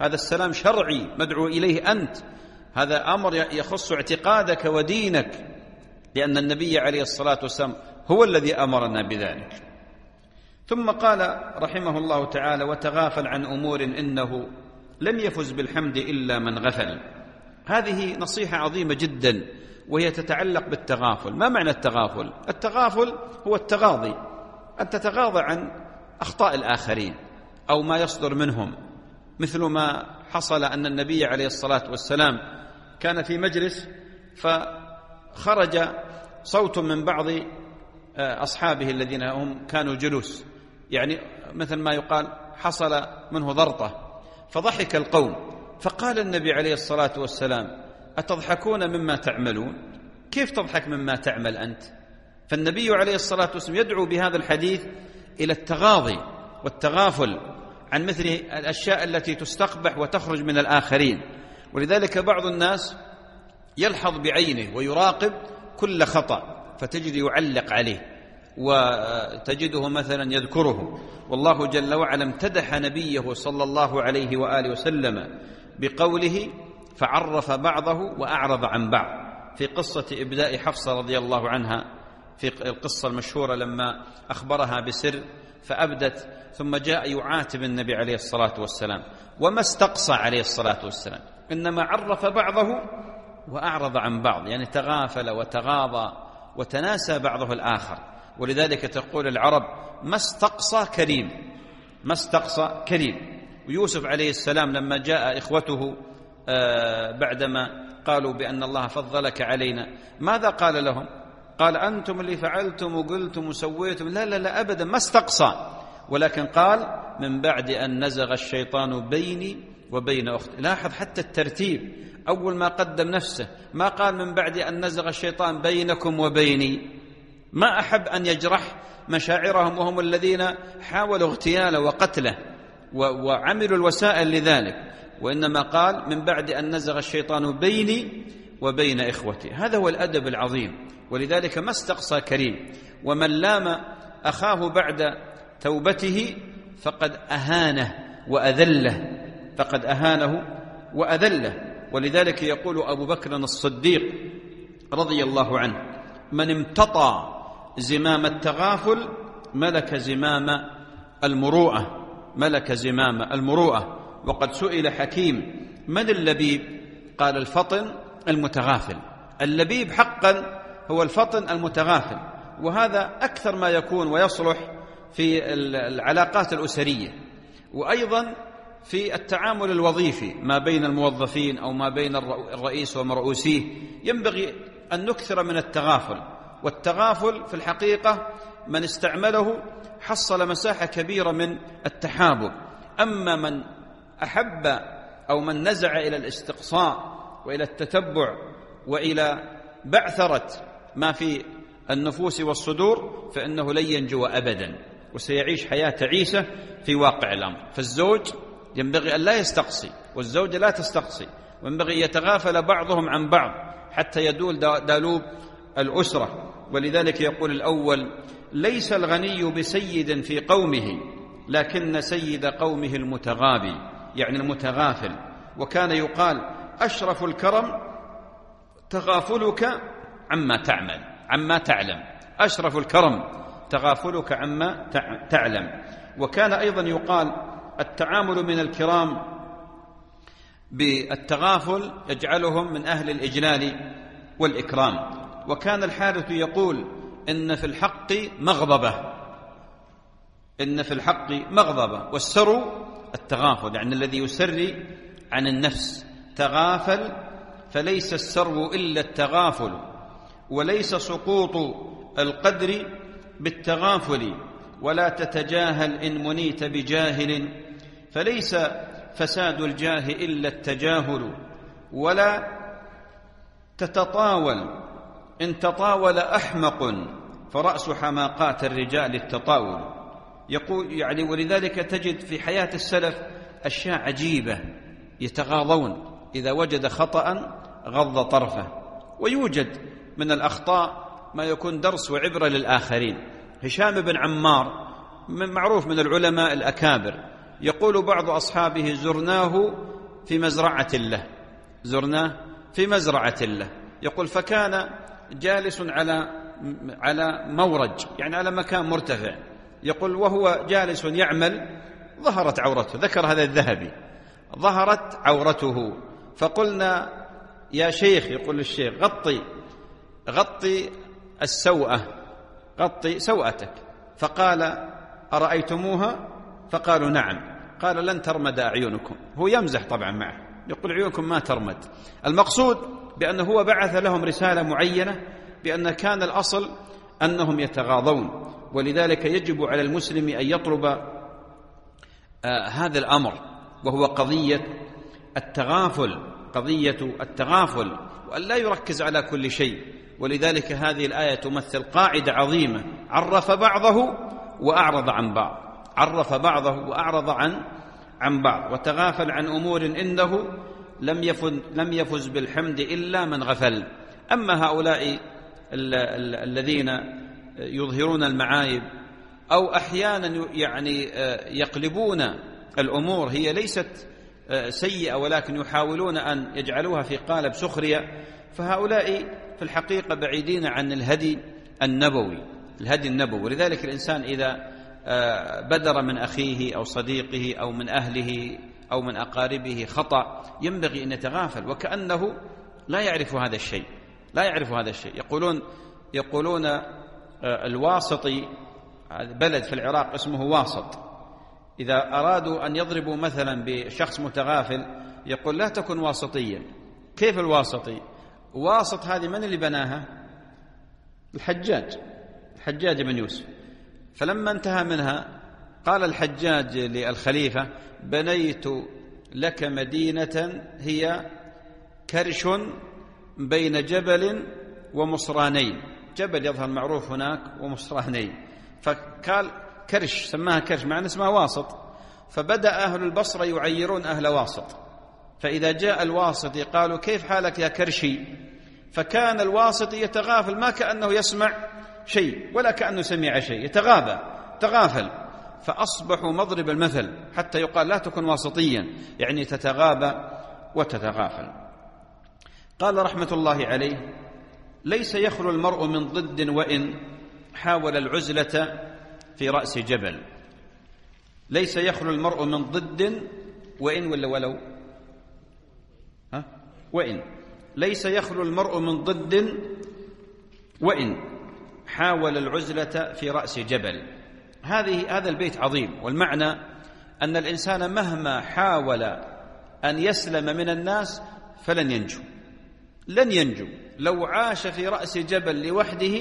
هذا السلام شرعي مدعو إليه أنت، هذا أمر يخص اعتقادك ودينك، لأن النبي عليه الصلاة والسلام هو الذي أمرنا بذلك. ثم قال رحمه الله تعالى: وتغافل عن أمور إنه لم يفز بالحمد إلا من غفل. هذه نصيحة عظيمة جدا، وهي تتعلق بالتغافل. ما معنى التغافل؟ التغافل هو التغاضي، أن تتغاضى عن أخطاء الآخرين أو ما يصدر منهم، مثل ما حصل أن النبي عليه الصلاة والسلام كان في مجلس فخرج صوت من بعض أصحابه الذين هم كانوا جلوس، يعني مثل ما يقال حصل منه ضرطة، فضحك القوم، فقال النبي عليه الصلاة والسلام: أتضحكون مما تعملون؟ كيف تضحك مما تعمل أنت؟ فالنبي عليه الصلاة والسلام يدعو بهذا الحديث إلى التغاضي والتغافل عن مثل الأشياء التي تستقبح وتخرج من الآخرين. ولذلك بعض الناس يلحظ بعينه ويراقب كل خطأ، فتجد يعلق عليه وتجده مثلا يذكره، والله جل وعلا امتدح نبيه صلى الله عليه وآله وسلم بقوله: فعرف بعضه وأعرض عن بعض، في قصة إبداء حفصة رضي الله عنها، في القصة المشهورة لما أخبرها بسر فأبدت، ثم جاء يعاتب النبي عليه الصلاة والسلام، وما استقصى عليه الصلاة والسلام، إنما عرف بعضه وأعرض عن بعض، يعني تغافل وتغاضى وتناسى بعضه الآخر. ولذلك تقول العرب: ما استقصى كريم، ما استقصى كريم. ويوسف عليه السلام لما جاء إخوته بعدما قالوا بأن الله فضلك علينا، ماذا قال لهم؟ قال: أنتم اللي فعلتم وقلتم وسويتم. لا لا لا أبدا، ما استقصى، ولكن قال: من بعد أن نزغ الشيطان بيني وبين أختي. لاحظ حتى الترتيب، أول ما قدم نفسه ما قال من بعد أن نزغ الشيطان بينكم وبيني، ما أحب أن يجرح مشاعرهم وهم الذين حاولوا اغتياله وقتله وعملوا الوسائل لذلك، وإنما قال: من بعد أن نزغ الشيطان بيني وبين إخوتي. هذا هو الأدب العظيم. ولذلك ما استقصى كريم. ومن لام أخاه بعد توبته فقد أهانه وأذله، فقد أهانه وأذله. ولذلك يقول أبو بكر الصديق رضي الله عنه: من امتطى زمام التغافل ملك زمام المروءة، ملك زمام المروءة. وقد سئل حكيم: من اللبيب؟ قال: الفطن المتغافل. اللبيب حقا هو الفطن المتغافل، وهذا أكثر ما يكون ويصلح في العلاقات الأسرية، وأيضا في التعامل الوظيفي ما بين الموظفين أو ما بين الرئيس ومرؤوسيه، ينبغي أن نكثر من التغافل. والتغافل في الحقيقة من استعمله حصل مساحة كبيرة من التحابب. أما من أحب أو من نزع إلى الاستقصاء وإلى التتبع وإلى بعثرة ما في النفوس والصدور فإنه لن ينجو أبدا، وسيعيش حياة تعيسة في واقع الأمر. فالزوج ينبغي أن لا يستقصي، والزوجة لا تستقصي، وينبغي يتغافل بعضهم عن بعض حتى يدول دالوب الأسرة. ولذلك يقول الأول: ليس الغني بسيد في قومه، لكن سيد قومه المتغابي، يعني المتغافل. وكان يقال: أشرف الكرم تغافلك عما تعمل عما تعلم، أشرف الكرم تغافلك عما تعلم. وكان أيضا يقال: التعامل من الكرام بالتغافل يجعلهم من أهل الإجلال والإكرام. وكان الحارث يقول: إن في الحق مغضبة، إن في الحق مغضبة. والسرو التغافل، يعني الذي يسري عن النفس. تغافل فليس السرو إلا التغافل، وليس سقوط القدر بالتغافل، ولا تتجاهل إن منيت بجاهل، فليس فساد الجاه إلا التجاهل، ولا تتطاول إن تطاول أحمق، فرأس حماقات الرجال التطاول. يقول يعني ولذلك تجد في حياة السلف أشياء عجيبة، يتغاضون إذا وجد خطأ غض طرفه. ويوجد من الأخطاء ما يكون درس وعبرة للآخرين. هشام بن عمار معروف من العلماء الأكابر، يقول بعض أصحابه: زرناه في مزرعة له، زرناه في مزرعة له. يقول: فكان جالس على على مورج، يعني على مكان مرتفع. يقول: وهو جالس يعمل ظهرت عورته، ذكر هذا الذهبي، ظهرت عورته. فقلنا: يا شيخ، يقول الشيخ: غطي غطي السوءة، غطي سوءتك. فقال: أرأيتموها؟ فقالوا: نعم. قال: لن ترمد أعينكم. هو يمزح طبعا معه، يقول: عيونكم ما ترمد. المقصود بأنه هو بعث لهم رسالة معينة، بأن كان الأصل أنهم يتغاضون، ولذلك يجب على المسلم أن يطلب آه هذا الأمر، وهو قضية التغافل، قضية التغافل، وأن لا يركز على كل شيء. ولذلك هذه الآية تمثل قاعدة عظيمة: عرف بعضه وأعرض عن بعض، عرف بعضه وأعرض عن عن بعض، وتغافل عن أمور إنه لم يفز, لم يفز بالحمد إلا من غفل. أما هؤلاء ال ال الذين يظهرون المعايب أو أحيانا يعني يقلبون الأمور، هي ليست سيئة ولكن يحاولون أن يجعلوها في قالب سخرية، فهؤلاء في الحقيقة بعيدين عن الهدي النبوي، الهدي النبوي. ولذلك الإنسان إذا بدر من أخيه أو صديقه أو من أهله أو من أقاربه خطأ ينبغي أن يتغافل وكأنه لا يعرف هذا الشيء، لا يعرف هذا الشيء. يقولون يقولون الواسطي، بلد في العراق اسمه واسط، إذا أرادوا أن يضربوا مثلا بشخص متغافل يقول: لا تكن واسطيا. كيف الواسطي؟ واسط هذه من اللي بناها؟ الحجاج، الحجاج بن يوسف. فلما انتهى منها قال الحجاج للخليفة: بنيت لك مدينة هي كرش بين جبل ومصرانين، جبل يظهر معروف هناك ومصرانين، فقال كرش، سماها كرش مع أن اسمها واسط. فبدأ أهل البصرة يعيرون أهل واسط، فإذا جاء الواسط قالوا: كيف حالك يا كرشي؟ فكان الواسط يتغافل، ما كأنه يسمع شيء ولا كأنه سمع شيء، يتغابى تغافل، فأصبحوا مضرب المثل، حتى يقال: لا تكن واسطيا، يعني تتغابى وتتغافل. قال رحمة الله عليه: ليس يخلو المرء من ضد وإن حاول العزلة في رأس جبل. ليس يخلو المرء من ضد وإن ولا ولو ها وإن ليس يخلو المرء من ضد وإن حاول العزلة في رأس جبل. هذه هذا البيت عظيم، والمعنى أن الإنسان مهما حاول أن يسلم من الناس فلن ينجو، لن ينجو. لو عاش في رأس جبل لوحده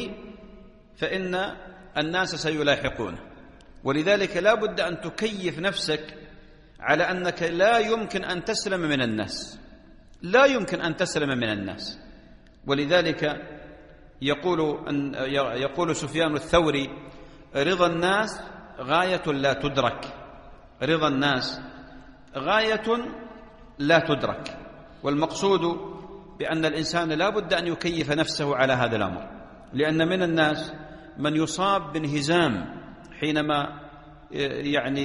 فإن الناس سيلاحقونه. ولذلك لا بد أن تكيف نفسك على أنك لا يمكن أن تسلم من الناس، لا يمكن أن تسلم من الناس. ولذلك يقول أن يقول سفيان الثوري: رضا الناس غاية لا تدرك، رضا الناس غاية لا تدرك. والمقصود بأن الإنسان لا بد أن يكيف نفسه على هذا الأمر، لأن من الناس من يصاب بانهزام حينما يعني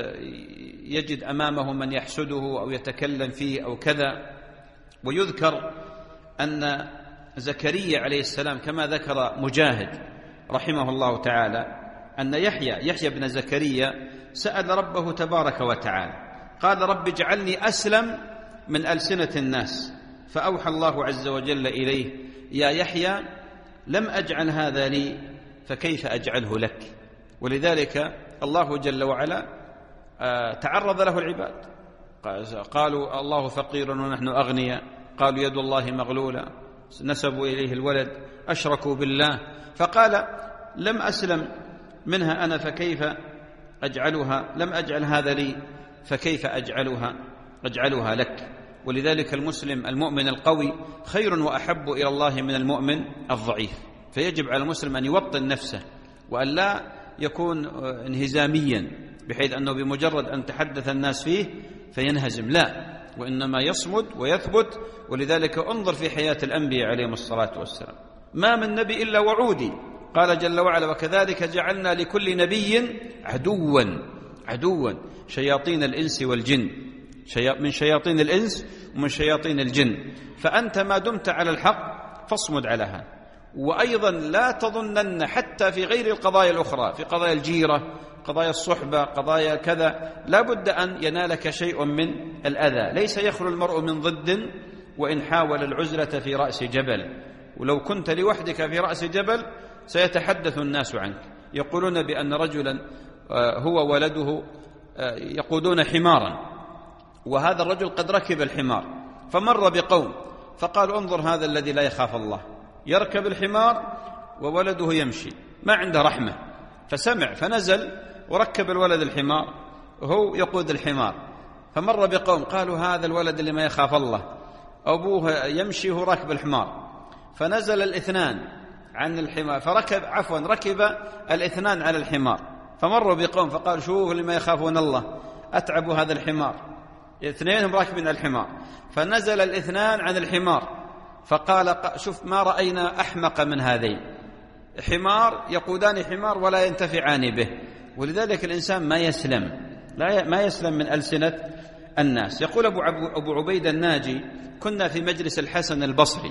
يجد أمامه من يحسده أو يتكلم فيه أو كذا. ويذكر أن زكريا عليه السلام كما ذكر مجاهد رحمه الله تعالى أن يحيى يحيى بن زكريا سأل ربه تبارك وتعالى، قال: رب اجعلني أسلم من ألسنة الناس. فأوحى الله عز وجل إليه: يا يحيى لم أجعل هذا لي فكيف أجعله لك؟ ولذلك الله جل وعلا تعرض له العباد، قالوا: الله فقير ونحن أغنياء، قالوا: يد الله مغلولة، نسبوا إليه الولد، أشركوا بالله. فقال: لم أسلم منها أنا فكيف أجعلها، لم أجعل هذا لي فكيف أجعلها أجعلها لك. ولذلك المسلم المؤمن القوي خير وأحب إلى الله من المؤمن الضعيف. فيجب على المسلم أن يوطن نفسه وأن لا يكون انهزاميا بحيث أنه بمجرد أن تحدث الناس فيه فينهزم، لا، وإنما يصمد ويثبت. ولذلك انظر في حياة الأنبياء عليهم الصلاة والسلام، ما من نبي إلا وعودي. قال جل وعلا: وكذلك جعلنا لكل نبي عدوا عدوا شياطين الإنس والجن، من شياطين الإنس ومن شياطين الجن. فأنت ما دمت على الحق فاصمد على هذا. وأيضا لا تظنن حتى في غير القضايا الأخرى، في قضايا الجيرة، قضايا الصحبة، قضايا كذا، لا بد أن ينالك شيء من الأذى. ليس يخلو المرء من ضد وإن حاول العزلة في رأس جبل. ولو كنت لوحدك في رأس جبل سيتحدث الناس عنك، يقولون بأن رجلا هو ولده يقودون حمارا، وهذا الرجل قد ركب الحمار فمر بقوم فقالوا انظر هذا الذي لا يخاف الله، يركب الحمار وولده يمشي، ما عنده رحمة. فسمع فنزل وركب الولد الحمار وهو يقود الحمار، فمر بقوم قالوا هذا الولد اللي ما يخاف الله، أبوه يمشي وهو راكب الحمار. فنزل الاثنان عن الحمار فركب عفوا ركب الاثنان على الحمار، فمروا بقوم فقالوا شوفوا اللي ما يخافون الله، أتعبوا هذا الحمار، اثنينهم راكبين الحمار. فنزل الاثنان عن الحمار فقال شوف ما رأينا أحمق من هذين، حمار يقودان حمار ولا ينتفعان به. ولذلك الإنسان ما يسلم، لا ما يسلم من ألسنة الناس. يقول أبو عبيد الناجي كنا في مجلس الحسن البصري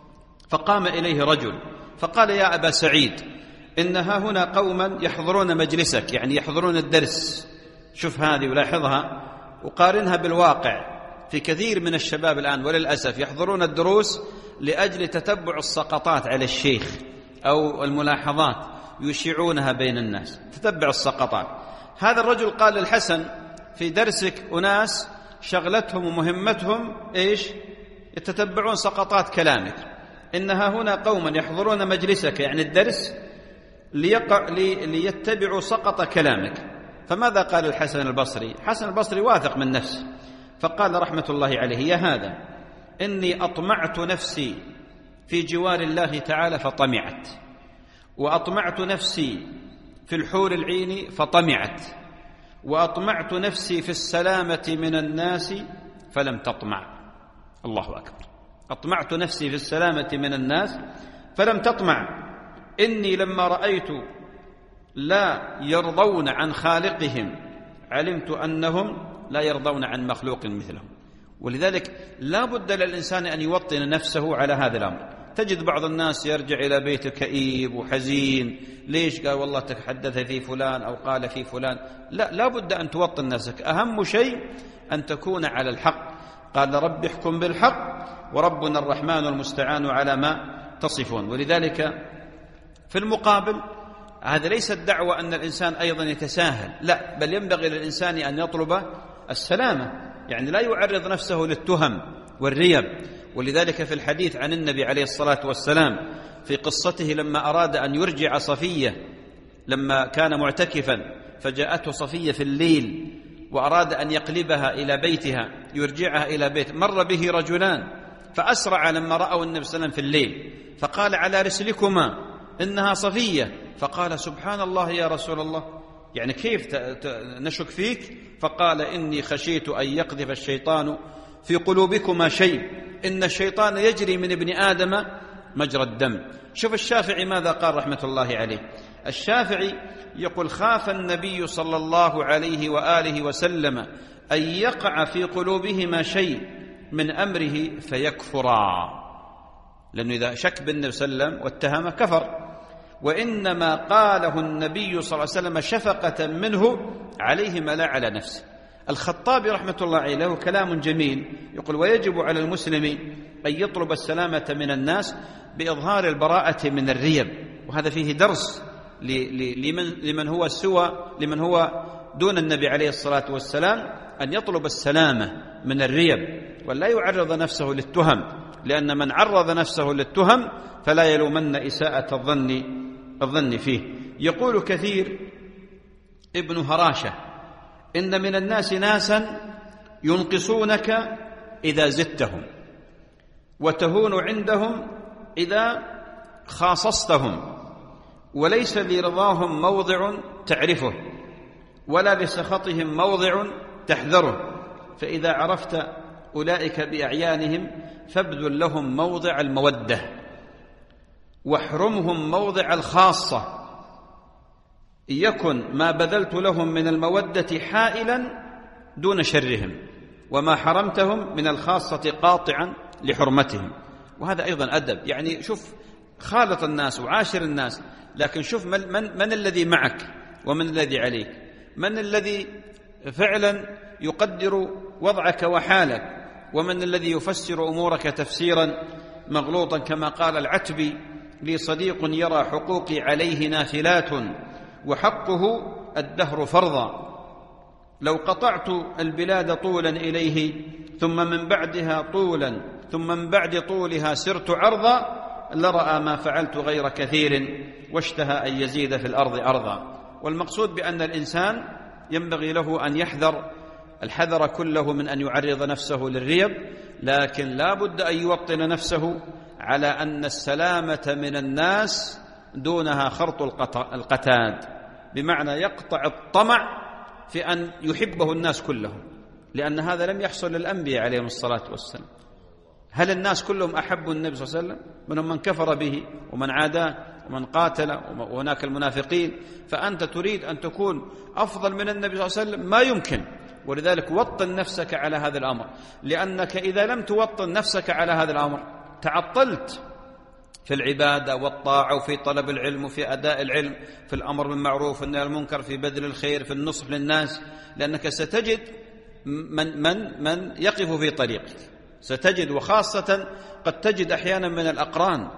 فقام إليه رجل فقال يا أبا سعيد إن ها هنا قوما يحضرون مجلسك، يعني يحضرون الدرس. شوف هذه ولاحظها وقارنها بالواقع. في كثير من الشباب الآن وللأسف يحضرون الدروس لأجل تتبع السقطات على الشيخ أو الملاحظات يشيعونها بين الناس، تتبع السقطات. هذا الرجل قال للحسن في درسك أناس شغلتهم ومهمتهم إيش؟ يتتبعون سقطات كلامك. إنها هنا قوما يحضرون مجلسك يعني الدرس ليقع لي ليتبعوا سقط كلامك. فماذا قال الحسن البصري؟ حسن البصري واثق من نفسه، فقال رحمة الله عليه يا هذا إني أطمعت نفسي في جوار الله تعالى فطمعت، وأطمعت نفسي في الحور العين فطمعت، وأطمعت نفسي في السلامة من الناس فلم تطمع. الله أكبر. أطمعت نفسي في السلامة من الناس فلم تطمع. إني لما رأيت لا يرضون عن خالقهم علمت أنهم لا يرضون عن مخلوق مثلهم. ولذلك لا بد للإنسان أن يوطن نفسه على هذا الأمر. تجد بعض الناس يرجع إلى بيته كئيب وحزين، ليش؟ قال والله تحدث في فلان أو قال في فلان. لا، لا بد أن توطن نفسك. أهم شيء أن تكون على الحق. قال رب احكم بالحق وربنا الرحمن المستعان على ما تصفون. ولذلك في المقابل هذا ليس الدعوة أن الإنسان أيضا يتساهل، لا، بل ينبغي للإنسان أن يطلب السلامة، يعني لا يعرض نفسه للتهم والريب. ولذلك في الحديث عن النبي عليه الصلاة والسلام في قصته لما أراد أن يرجع صفية، لما كان معتكفا فجاءته صفية في الليل وأراد أن يقلبها إلى بيتها يرجعها إلى بيت، مر به رجلان فأسرع لما رأوا النبي صلى الله عليه وسلم في الليل، فقال على رسلكما إنها صفية. فقال سبحان الله يا رسول الله، يعني كيف نشك فيك؟ فقال إني خشيت أن يقذف الشيطان في قلوبكما شيء، إن الشيطان يجري من ابن آدم مجرى الدم. شوف الشافعي ماذا قال رحمة الله عليه. الشافعي يقول خاف النبي صلى الله عليه وآله وسلم أن يقع في قلوبهما شيء من أمره فيكفرا، لأنه إذا شك بالنبي صلى الله عليه وسلم واتهم كفر. وإنما قاله النبي صلى الله عليه وسلم شفقة منه عليهما لا على نفسه. الخطابي رحمة الله عليه له كلام جميل يقول ويجب على المسلم أن يطلب السلامة من الناس بإظهار البراءة من الريب. وهذا فيه درس لمن, لمن هو سوى لمن هو دون النبي عليه الصلاة والسلام، أن يطلب السلامة من الريب ولا يعرض نفسه للتهم، لأن من عرض نفسه للتهم فلا يلومن إساءة الظن الظن فيه. يقول كثير ابن هراشة إن من الناس ناسا ينقصونك إذا زدتهم وتهون عندهم إذا خاصصتهم، وليس لرضاهم موضع تعرفه ولا لسخطهم موضع تحذره، فإذا عرفت أولئك بأعيانهم فابذل لهم موضع المودة واحرمهم موضع الخاصة، يكن ما بذلت لهم من المودة حائلا دون شرهم، وما حرمتهم من الخاصة قاطعا لحرمتهم. وهذا أيضا أدب، يعني شوف خالط الناس وعاشر الناس، لكن شوف من, من, من الذي معك ومن الذي عليك، من الذي فعلا يقدر وضعك وحالك، ومن الذي يفسر أمورك تفسيرا مغلوطا. كما قال العتبي: لي صديق يرى حقوقي عليه نافلات وحقه الدهر فرضا، لو قطعت البلاد طولا إليه ثم من بعدها طولا ثم من بعد طولها سرت عرضا لرأى ما فعلت غير كثير واشتهى أن يزيد في الأرض أرضا. والمقصود بأن الإنسان ينبغي له أن يحذر الحذر كله من أن يعرض نفسه للريب، لكن لا بد أن يوطن نفسه على أن السلامة من الناس دونها خرط القتاد، بمعنى يقطع الطمع في أن يحبه الناس كلهم، لأن هذا لم يحصل للأنبياء عليهم الصلاة والسلام. هل الناس كلهم أحبوا النبي صلى الله عليه وسلم؟ منهم من كفر به ومن عاداه ومن قاتل، وهناك المنافقين. فأنت تريد أن تكون أفضل من النبي صلى الله عليه وسلم؟ ما يمكن. ولذلك وطن نفسك على هذا الأمر، لأنك إذا لم توطن نفسك على هذا الأمر تعطلت في العبادة والطاعة وفي طلب العلم وفي أداء العلم، في الأمر بالمعروف والنهي عن المنكر، في بذل الخير، في النصح للناس، لأنك ستجد من, من, من يقف في طريقك. ستجد، وخاصة قد تجد أحيانا من الأقران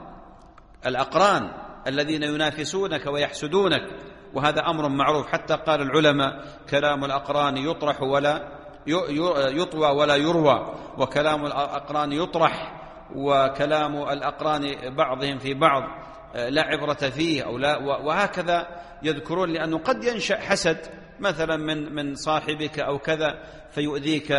الأقران الذين ينافسونك ويحسدونك، وهذا أمر معروف. حتى قال العلماء: كلام الأقران يطرح ولا يطوى ولا يروى، وكلام الأقران يطرح وكلام الأقران بعضهم في بعض لا عبرة فيه أو لا، وهكذا يذكرون، لأنه قد ينشأ حسد مثلا من من صاحبك أو كذا فيؤذيك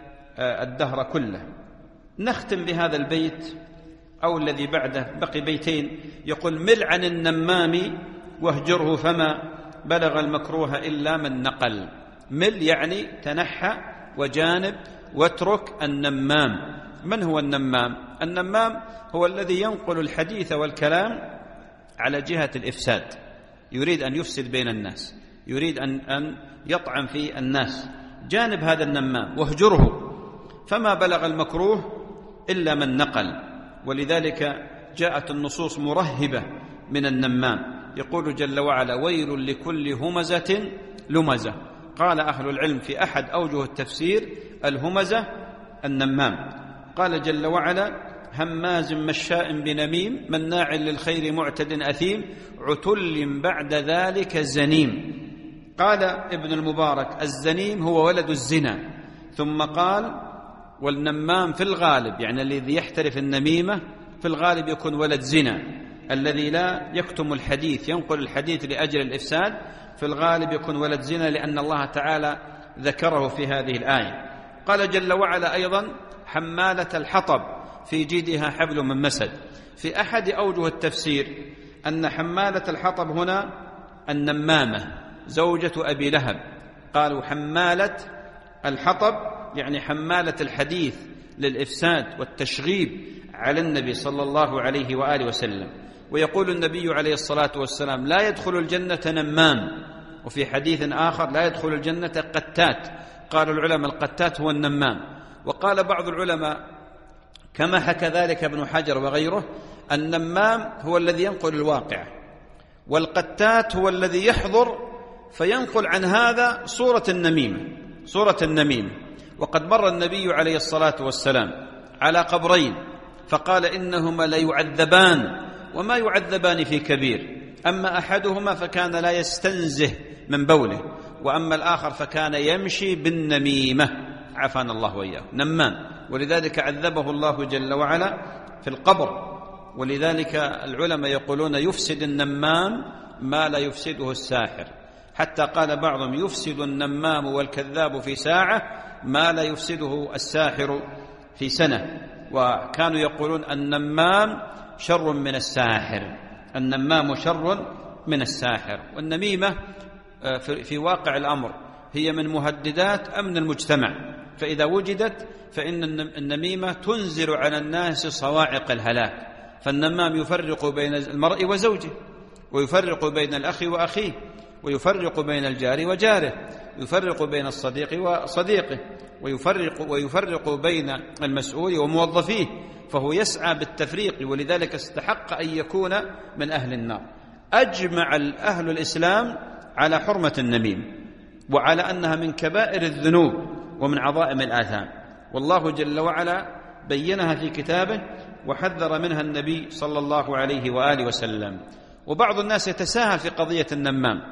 الدهر كله. نختم بهذا البيت أو الذي بعده، بقي بيتين. يقول: مل عن النمام واهجره فما بلغ المكروه إلا من نقل. مل يعني تنحى وجانب واترك النمام. من هو النمام؟ النمام هو الذي ينقل الحديث والكلام على جهة الإفساد، يريد أن يفسد بين الناس، يريد أن, أن يطعن في الناس. جانب هذا النمام واهجره فما بلغ المكروه إلا من نقل. ولذلك جاءت النصوص مرهبة من النمام. يقول جل وعلا: ويل لكل همزة لمزة. قال أهل العلم في أحد أوجه التفسير: الهمزة النمام. قال جل وعلا: هماز مشاء بنميم مناع للخير معتد أثيم عتل بعد ذلك زنيم. قال ابن المبارك: الزنيم هو ولد الزنا. ثم قال: والنمام في الغالب، يعني الذي يحترف النميمة في الغالب يكون ولد زنا، الذي لا يكتم الحديث ينقل الحديث لأجل الإفساد في الغالب يكون ولد زنا، لأن الله تعالى ذكره في هذه الآية. قال جل وعلا أيضا: حمالة الحطب في جيدها حبل من مسد. في أحد أوجه التفسير أن حمالة الحطب هنا النمامة زوجة أبي لهب. قالوا حمالة الحطب يعني حمالة الحديث للإفساد والتشغيب على النبي صلى الله عليه وآله وسلم. ويقول النبي عليه الصلاة والسلام: لا يدخل الجنة نمام. وفي حديث آخر: لا يدخل الجنة قتات. قال العلماء: القتات هو النمام. وقال بعض العلماء كما حكى ذلك ابن حجر وغيره: النمام هو الذي ينقل الواقع، والقتات هو الذي يحضر فينقل عن هذا صورة النميمة صورة النميمة. وقد مر النبي عليه الصلاة والسلام على قبرين فقال: إنهما ليعذبان وما يعذبان في كبير، أما أحدهما فكان لا يستنزه من بوله، وأما الآخر فكان يمشي بالنميمة، عافانا الله وإياه، نمام. ولذلك عذبه الله جل وعلا في القبر. ولذلك العلماء يقولون: يفسد النمام ما لا يفسده الساحر. حتى قال بعضهم: يفسد النمام والكذاب في ساعة ما لا يفسده الساحر في سنة. وكانوا يقولون: النمام شر من الساحر، النمام شر من الساحر. والنميمة في واقع الأمر هي من مهددات أمن المجتمع، فإذا وجدت فإن النميمة تنزل على الناس صواعق الهلاك. فالنمام يفرق بين المرء وزوجه، ويفرق بين الأخ وأخيه، ويفرق بين الجار وجاره، يفرق بين الصديق وصديقه، ويفرق, ويفرق بين المسؤول وموظفيه، فهو يسعى بالتفريق، ولذلك استحق أن يكون من أهل النار. أجمع أهل الإسلام على حرمة النميم، وعلى أنها من كبائر الذنوب ومن عظائم الآثام، والله جل وعلا بينها في كتابه وحذر منها النبي صلى الله عليه وآله وسلم. وبعض الناس يتساهل في قضية النمام،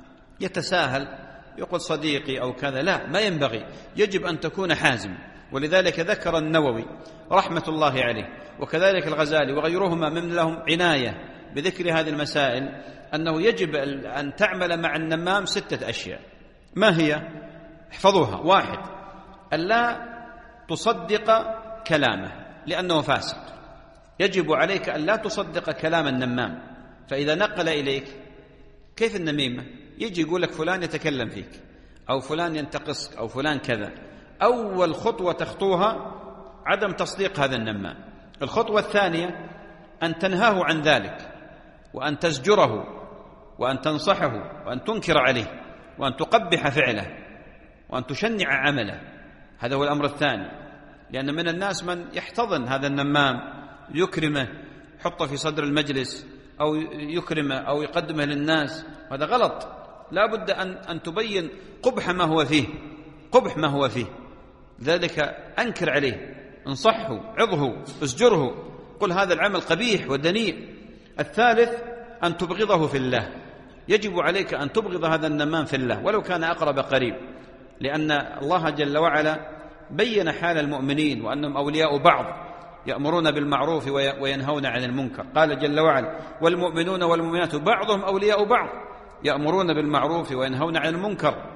يتساهل يقول صديقي أو كذا، لا، ما ينبغي، يجب أن تكون حازم. ولذلك ذكر النووي رحمة الله عليه وكذلك الغزالي وغيرهما من لهم عناية بذكر هذه المسائل، أنه يجب أن تعمل مع النمام ستة أشياء. ما هي؟ احفظوها. واحد، ألا تصدق كلامه لأنه فاسق، يجب عليك أن لا تصدق كلام النمام. فإذا نقل إليك، كيف النميمة؟ يجي يقول لك فلان يتكلم فيك أو فلان ينتقصك أو فلان كذا، أول خطوة تخطوها عدم تصديق هذا النمام. الخطوة الثانية أن تنهاه عن ذلك، وأن تزجره، وأن تنصحه، وأن تنكر عليه، وأن تقبح فعله، وأن تشنع عمله. هذا هو الأمر الثاني. لأن من الناس من يحتضن هذا النمام، يكرمه، يحطه في صدر المجلس، أو يكرمه أو يقدمه للناس. هذا غلط، لا بد أن, أن تبين قبح ما هو فيه، قبح ما هو فيه. ذلك أنكر عليه، انصحه، عظه، اسجره، قل هذا العمل قبيح ودنيء. الثالث أن تبغضه في الله، يجب عليك أن تبغض هذا النمام في الله ولو كان أقرب قريب، لأن الله جل وعلا بين حال المؤمنين وأنهم أولياء بعض، يأمرون بالمعروف وينهون عن المنكر. قال جل وعلا: والمؤمنون والمؤمنات بعضهم أولياء بعض يأمرون بالمعروف وينهون عن المنكر.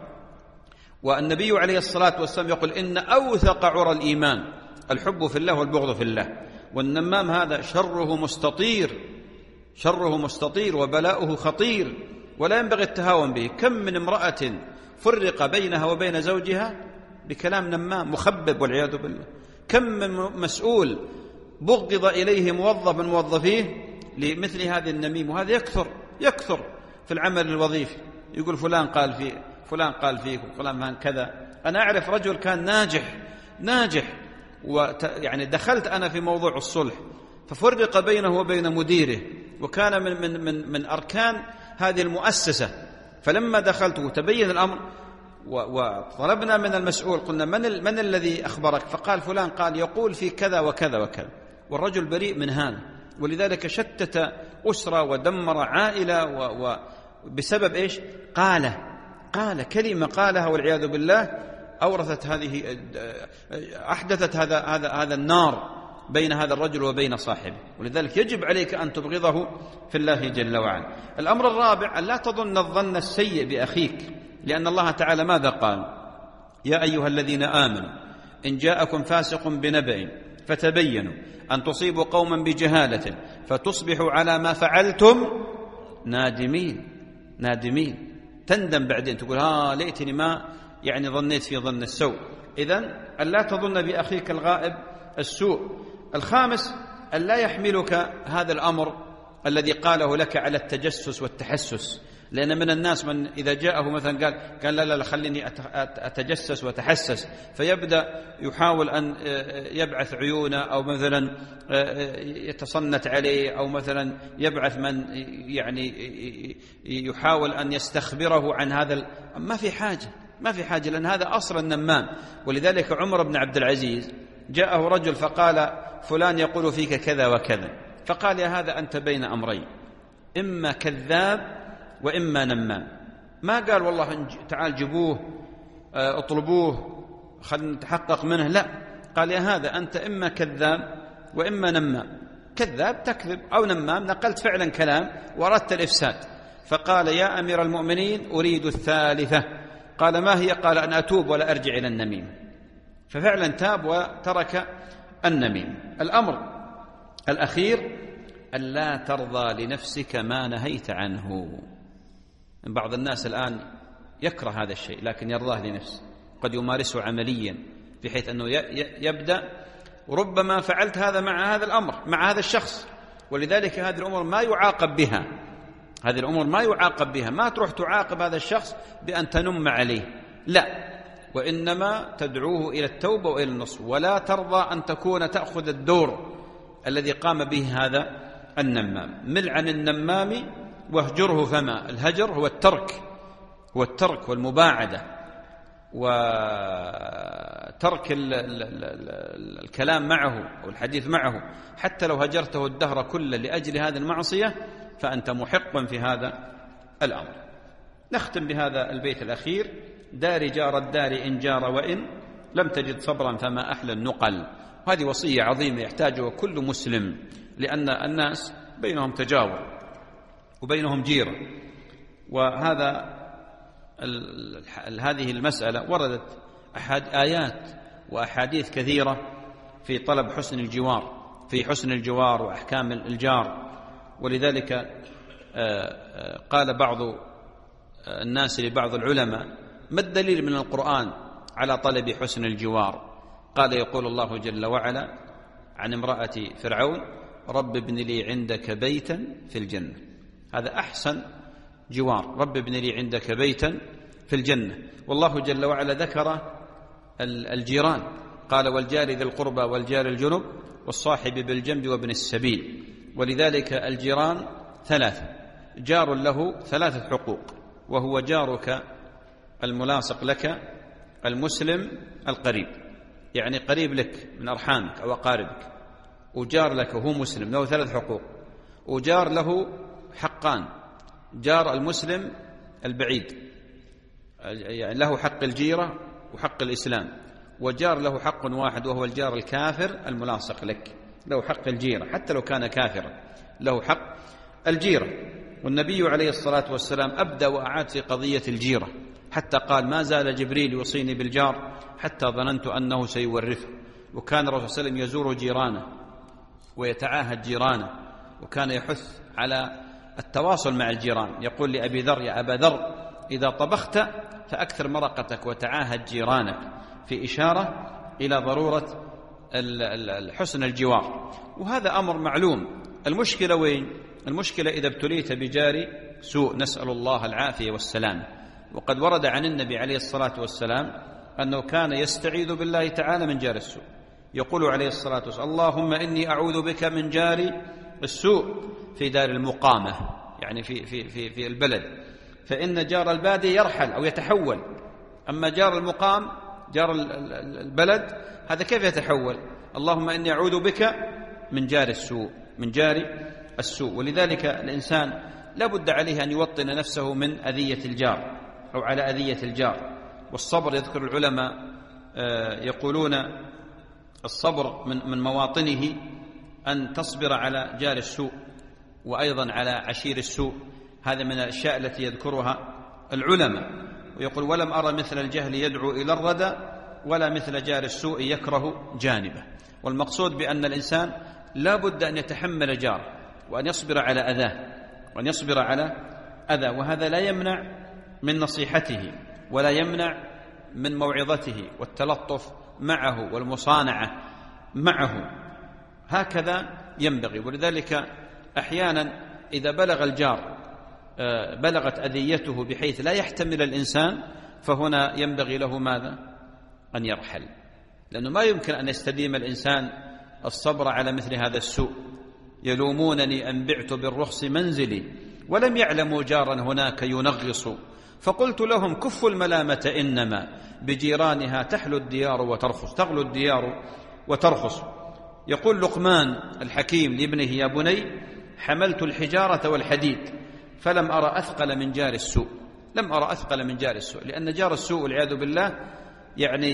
والنبي عليه الصلاة والسلام يقول: إن أوثق عرى الإيمان الحب في الله والبغض في الله. والنمام هذا شره مستطير، شره مستطير وبلاؤه خطير، ولا ينبغي التهاون به. كم من امرأة فرق بينها وبين زوجها بكلام نمام مخبب والعياذ بالله. كم من مسؤول بغض إليه موظف من موظفيه لمثل هذه النميم. وهذا يكثر يكثر في العمل الوظيفي، يقول فلان قال فيه، فلان قال فيك، وفلان كذا. أنا أعرف رجل كان ناجح ناجح ويعني دخلت أنا في موضوع الصلح، ففرق بينه وبين مديره، وكان من من من من أركان هذه المؤسسة. فلما دخلت وتبين الأمر وطلبنا من المسؤول، قلنا: من ال من الذي أخبرك؟ فقال: فلان قال يقول في كذا وكذا وكذا. والرجل بريء من هذا، ولذلك شتت أسرة ودمر عائلة وبسبب إيش؟ قال قال كلمة قالها والعياذ بالله أورثت هذه، أحدثت هذا هذا هذا النار بين هذا الرجل وبين صاحبه. ولذلك يجب عليك أن تبغضه في الله جل وعلا. الأمر الرابع: أن لا تظن الظن السيء بأخيك، لأن الله تعالى ماذا قال؟ يا أيها الذين آمنوا إن جاءكم فاسق بنبأ فتبينوا أن تصيبوا قوما بجهالة فتصبحوا على ما فعلتم نادمين. نادمين تندم بعدين، تقول: ها ليتني ما يعني ظنيت في ظن السوء. إذن أن لا تظن بأخيك الغائب السوء. الخامس: أن لا يحملك هذا الأمر الذي قاله لك على التجسس والتحسس، لأن من الناس من إذا جاءه مثلا قال قال لا لا خليني أتجسس وأتحسس، فيبدأ يحاول أن يبعث عيونه، أو مثلا يتصنت عليه، أو مثلا يبعث من يعني يحاول أن يستخبره عن هذا. ما في حاجة، ما في حاجة، لأن هذا أصل النمام. ولذلك عمر بن عبد العزيز جاءه رجل فقال: فلان يقول فيك كذا وكذا. فقال: يا هذا أنت بين أمرين، إما كذاب وإما نمام. ما قال: والله تعال جيبوه اطلبوه خلنا نتحقق منه، لا، قال: يا هذا أنت إما كذاب وإما نمام. كذاب تكذب، أو نمام نقلت فعلا كلام وأردت الإفساد. فقال: يا أمير المؤمنين أريد الثالثة. قال: ما هي؟ قال: أن أتوب ولا أرجع إلى النميم. ففعلا تاب وترك النميم. الأمر الأخير: ألا ترضى لنفسك ما نهيت عنه. بعض الناس الآن يكره هذا الشيء لكن يرضاه لنفسه، قد يمارسه عمليا بحيث أنه يبدأ، وربما فعلت هذا مع هذا الأمر مع هذا الشخص، ولذلك هذه الأمور ما يعاقب بها، هذه الأمور ما يعاقب بها، ما تروح تعاقب هذا الشخص بأن تنم عليه، لا، وإنما تدعوه إلى التوبة وإلى النصح، ولا ترضى أن تكون تأخذ الدور الذي قام به هذا النمام. مل عن النمام واهجره، فما الهجر هو الترك، هو الترك والمباعدة وترك ال ال ال الكلام معه والحديث معه. حتى لو هجرته الدهر كله لأجل هذه المعصية فأنت محق في هذا الأمر. نختم بهذا البيت الأخير: دار جار الدار إن جار وإن لم تجد صبرا فما أحلى النقل. هذه وصية عظيمة يحتاجها كل مسلم، لأن الناس بينهم تجاور وبينهم جيرة، وهذا هذه المسألة وردت أحد آيات وأحاديث كثيرة في طلب حسن الجوار، في حسن الجوار وأحكام الجار. ولذلك قال بعض الناس لبعض العلماء: ما الدليل من القرآن على طلب حسن الجوار؟ قال: يقول الله جل وعلا عن امرأة فرعون: رب ابن لي عندك بيتا في الجنة. هذا أحسن جوار، رب ابن لي عندك بيتا في الجنة. والله جل وعلا ذكر الجيران، قال: والجار ذي القربى والجار الجنب والصاحب بالجنب وابن السبيل. ولذلك الجيران ثلاثة: جار له ثلاثة حقوق، وهو جارك الملاصق لك المسلم القريب، يعني قريب لك من أرحامك أو أقاربك، وجار لك وهو مسلم له ثلاث حقوق، وجار له حقان: جار المسلم البعيد يعني له حق الجيرة وحق الإسلام، وجار له حق واحد وهو الجار الكافر الملاصق لك، له حق الجيرة حتى لو كان كافرا، له حق الجيرة. والنبي عليه الصلاة والسلام أبدأ وأعاد في قضية الجيرة، حتى قال: ما زال جبريل يوصيني بالجار حتى ظننت أنه سيورثه. وكان الرسول صلى الله عليه وسلم يزور جيرانه ويتعاهد جيرانه، وكان يحث على التواصل مع الجيران. يقول لأبي ذر: يا أبا ذر، إذا طبخت فأكثر مرقتك وتعاهد جيرانك، في إشارة إلى ضرورة حسن الجوار. وهذا أمر معلوم. المشكلة وين؟ المشكلة إذا ابتليت بجار سوء، نسأل الله العافية والسلام. وقد ورد عن النبي عليه الصلاة والسلام أنه كان يستعيذ بالله تعالى من جار السوء، يقول عليه الصلاة والسلام: اللهم إني أعوذ بك من جار السوء في دار المقامة، يعني في, في, في, في البلد، فإن جار البادية يرحل أو يتحول، أما جار المقام جار البلد هذا كيف يتحول؟ اللهم إني أعوذ بك من جار السوء، من جار السوء. ولذلك الإنسان لا بد عليه أن يوطن نفسه من أذية الجار أو على أذية الجار. والصبر، يذكر العلماء يقولون الصبر من من مواطنه أن تصبر على جار السوء وأيضا على عشير السوء. هذا من الأشياء التي يذكرها العلماء. ويقول: ولم أرى مثل الجهل يدعو إلى الردى ولا مثل جار السوء يكره جانبه. والمقصود بأن الإنسان لا بد أن يتحمل جاره وأن يصبر على أذاه وأن يصبر على أذى، وهذا لا يمنع من نصيحته ولا يمنع من موعظته والتلطف معه والمصانعة معه، هكذا ينبغي. ولذلك أحيانا إذا بلغ الجار بلغت أذيته بحيث لا يحتمل الإنسان، فهنا ينبغي له ماذا؟ أن يرحل، لأنه ما يمكن أن يستديم الإنسان الصبر على مثل هذا السوء. يلومونني أن بعت بالرخص منزلي ولم يعلموا جارا هناك ينغص، فقلت لهم كفوا الملامة إنما بجيرانها تحلو الديار وترخص، تغلو الديار وترخص. يقول لقمان الحكيم لابنه: يا بني حملت الحجارة والحديد فلم أرى أثقل من جار السوء، لم أرى أثقل من جار السوء، لأن جار السوء والعياذ بالله يعني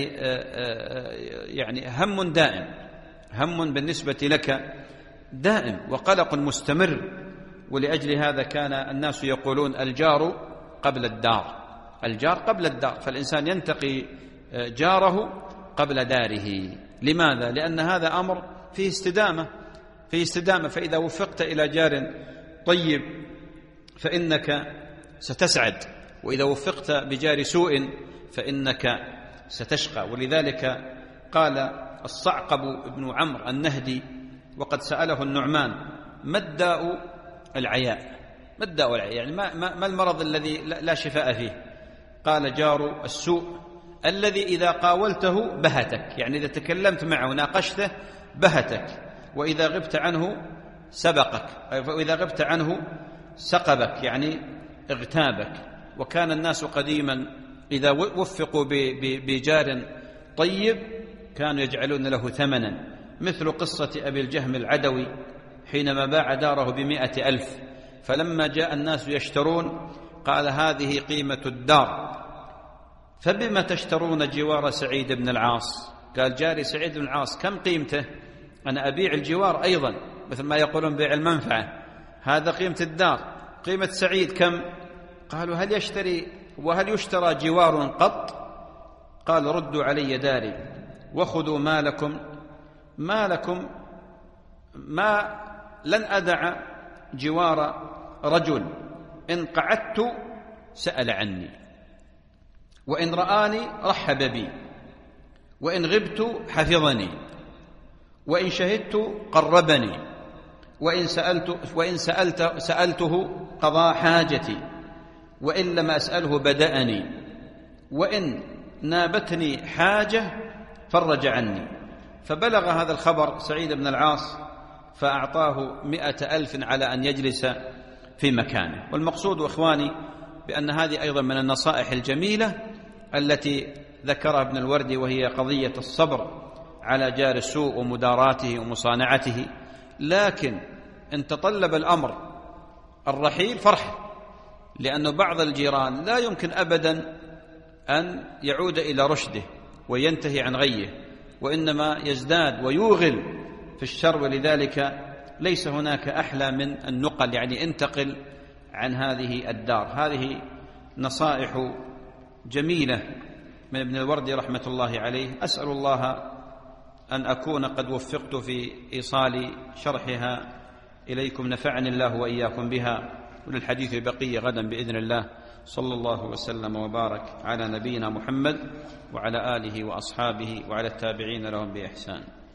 يعني هم دائم، هم بالنسبة لك دائم وقلق مستمر. ولأجل هذا كان الناس يقولون: الجار قبل الدار، الجار قبل الدار، فالإنسان ينتقي جاره قبل داره. لماذا؟ لأن هذا أمر فيه استدامة، فيه استدامة. فإذا وفقت إلى جار طيب فإنك ستسعد، وإذا وفقت بجار سوء فإنك ستشقى. ولذلك قال الصعقب بن عمرو النهدي وقد سأله النعمان: ما الداء العياء؟ ما الداء يعني ما, ما المرض الذي لا شفاء فيه؟ قال جار السوء الذي إذا قاولته بهتك، يعني إذا تكلمت معه وناقشته بهتك، وإذا غبت عنه سبقك، وإذا غبت عنه سقبك، يعني اغتابك. وكان الناس قديما إذا وفقوا بجار طيب كانوا يجعلون له ثمنا، مثل قصة أبي الجهم العدوي حينما باع داره بمئة ألف، فلما جاء الناس يشترون قال هذه قيمة الدار، فبما تشترون جوار سعيد بن العاص؟ قال جاري سعيد بن العاص كم قيمته؟ أنا أبيع الجوار أيضا، مثل ما يقولون بيع المنفعة، هذا قيمة الدار. قيمة سعيد كم؟ قالوا هل يشتري وهل يشترى جوار قط؟ قال ردوا علي داري وخذوا مالكم مالكم ما لن أدع جوار رجل إن قعدت سأل عني، وإن رآني رحب بي، وإن غبت حفظني، وإن شهدت قربني، وإن سألت وإن سألت سألته قضى حاجتي، وإن لم أسأله بدأني، وإن نابتني حاجة فرج عني. فبلغ هذا الخبر سعيد بن العاص فأعطاه مئة ألف على أن يجلس في مكانه. والمقصود إخواني بأن هذه أيضا من النصائح الجميلة التي ذكرها ابن الوردي، وهي قضية الصبر على جار السوء ومداراته ومصانعته. لكن إن تطلب الأمر الرحيل فرح، لأن بعض الجيران لا يمكن أبدا أن يعود إلى رشده وينتهي عن غيه، وإنما يزداد ويوغل في الشر، ولذلك ليس هناك أحلى من النقل، يعني انتقل عن هذه الدار. هذه نصائح جميلة من ابن الوردي رحمة الله عليه، أسأل الله أن أكون قد وفقت في إيصال شرحها إليكم، نفعني الله وإياكم بها، وللحديث بقية غدا بإذن الله. صلى الله وسلم وبارك على نبينا محمد وعلى آله وأصحابه وعلى التابعين لهم بإحسان.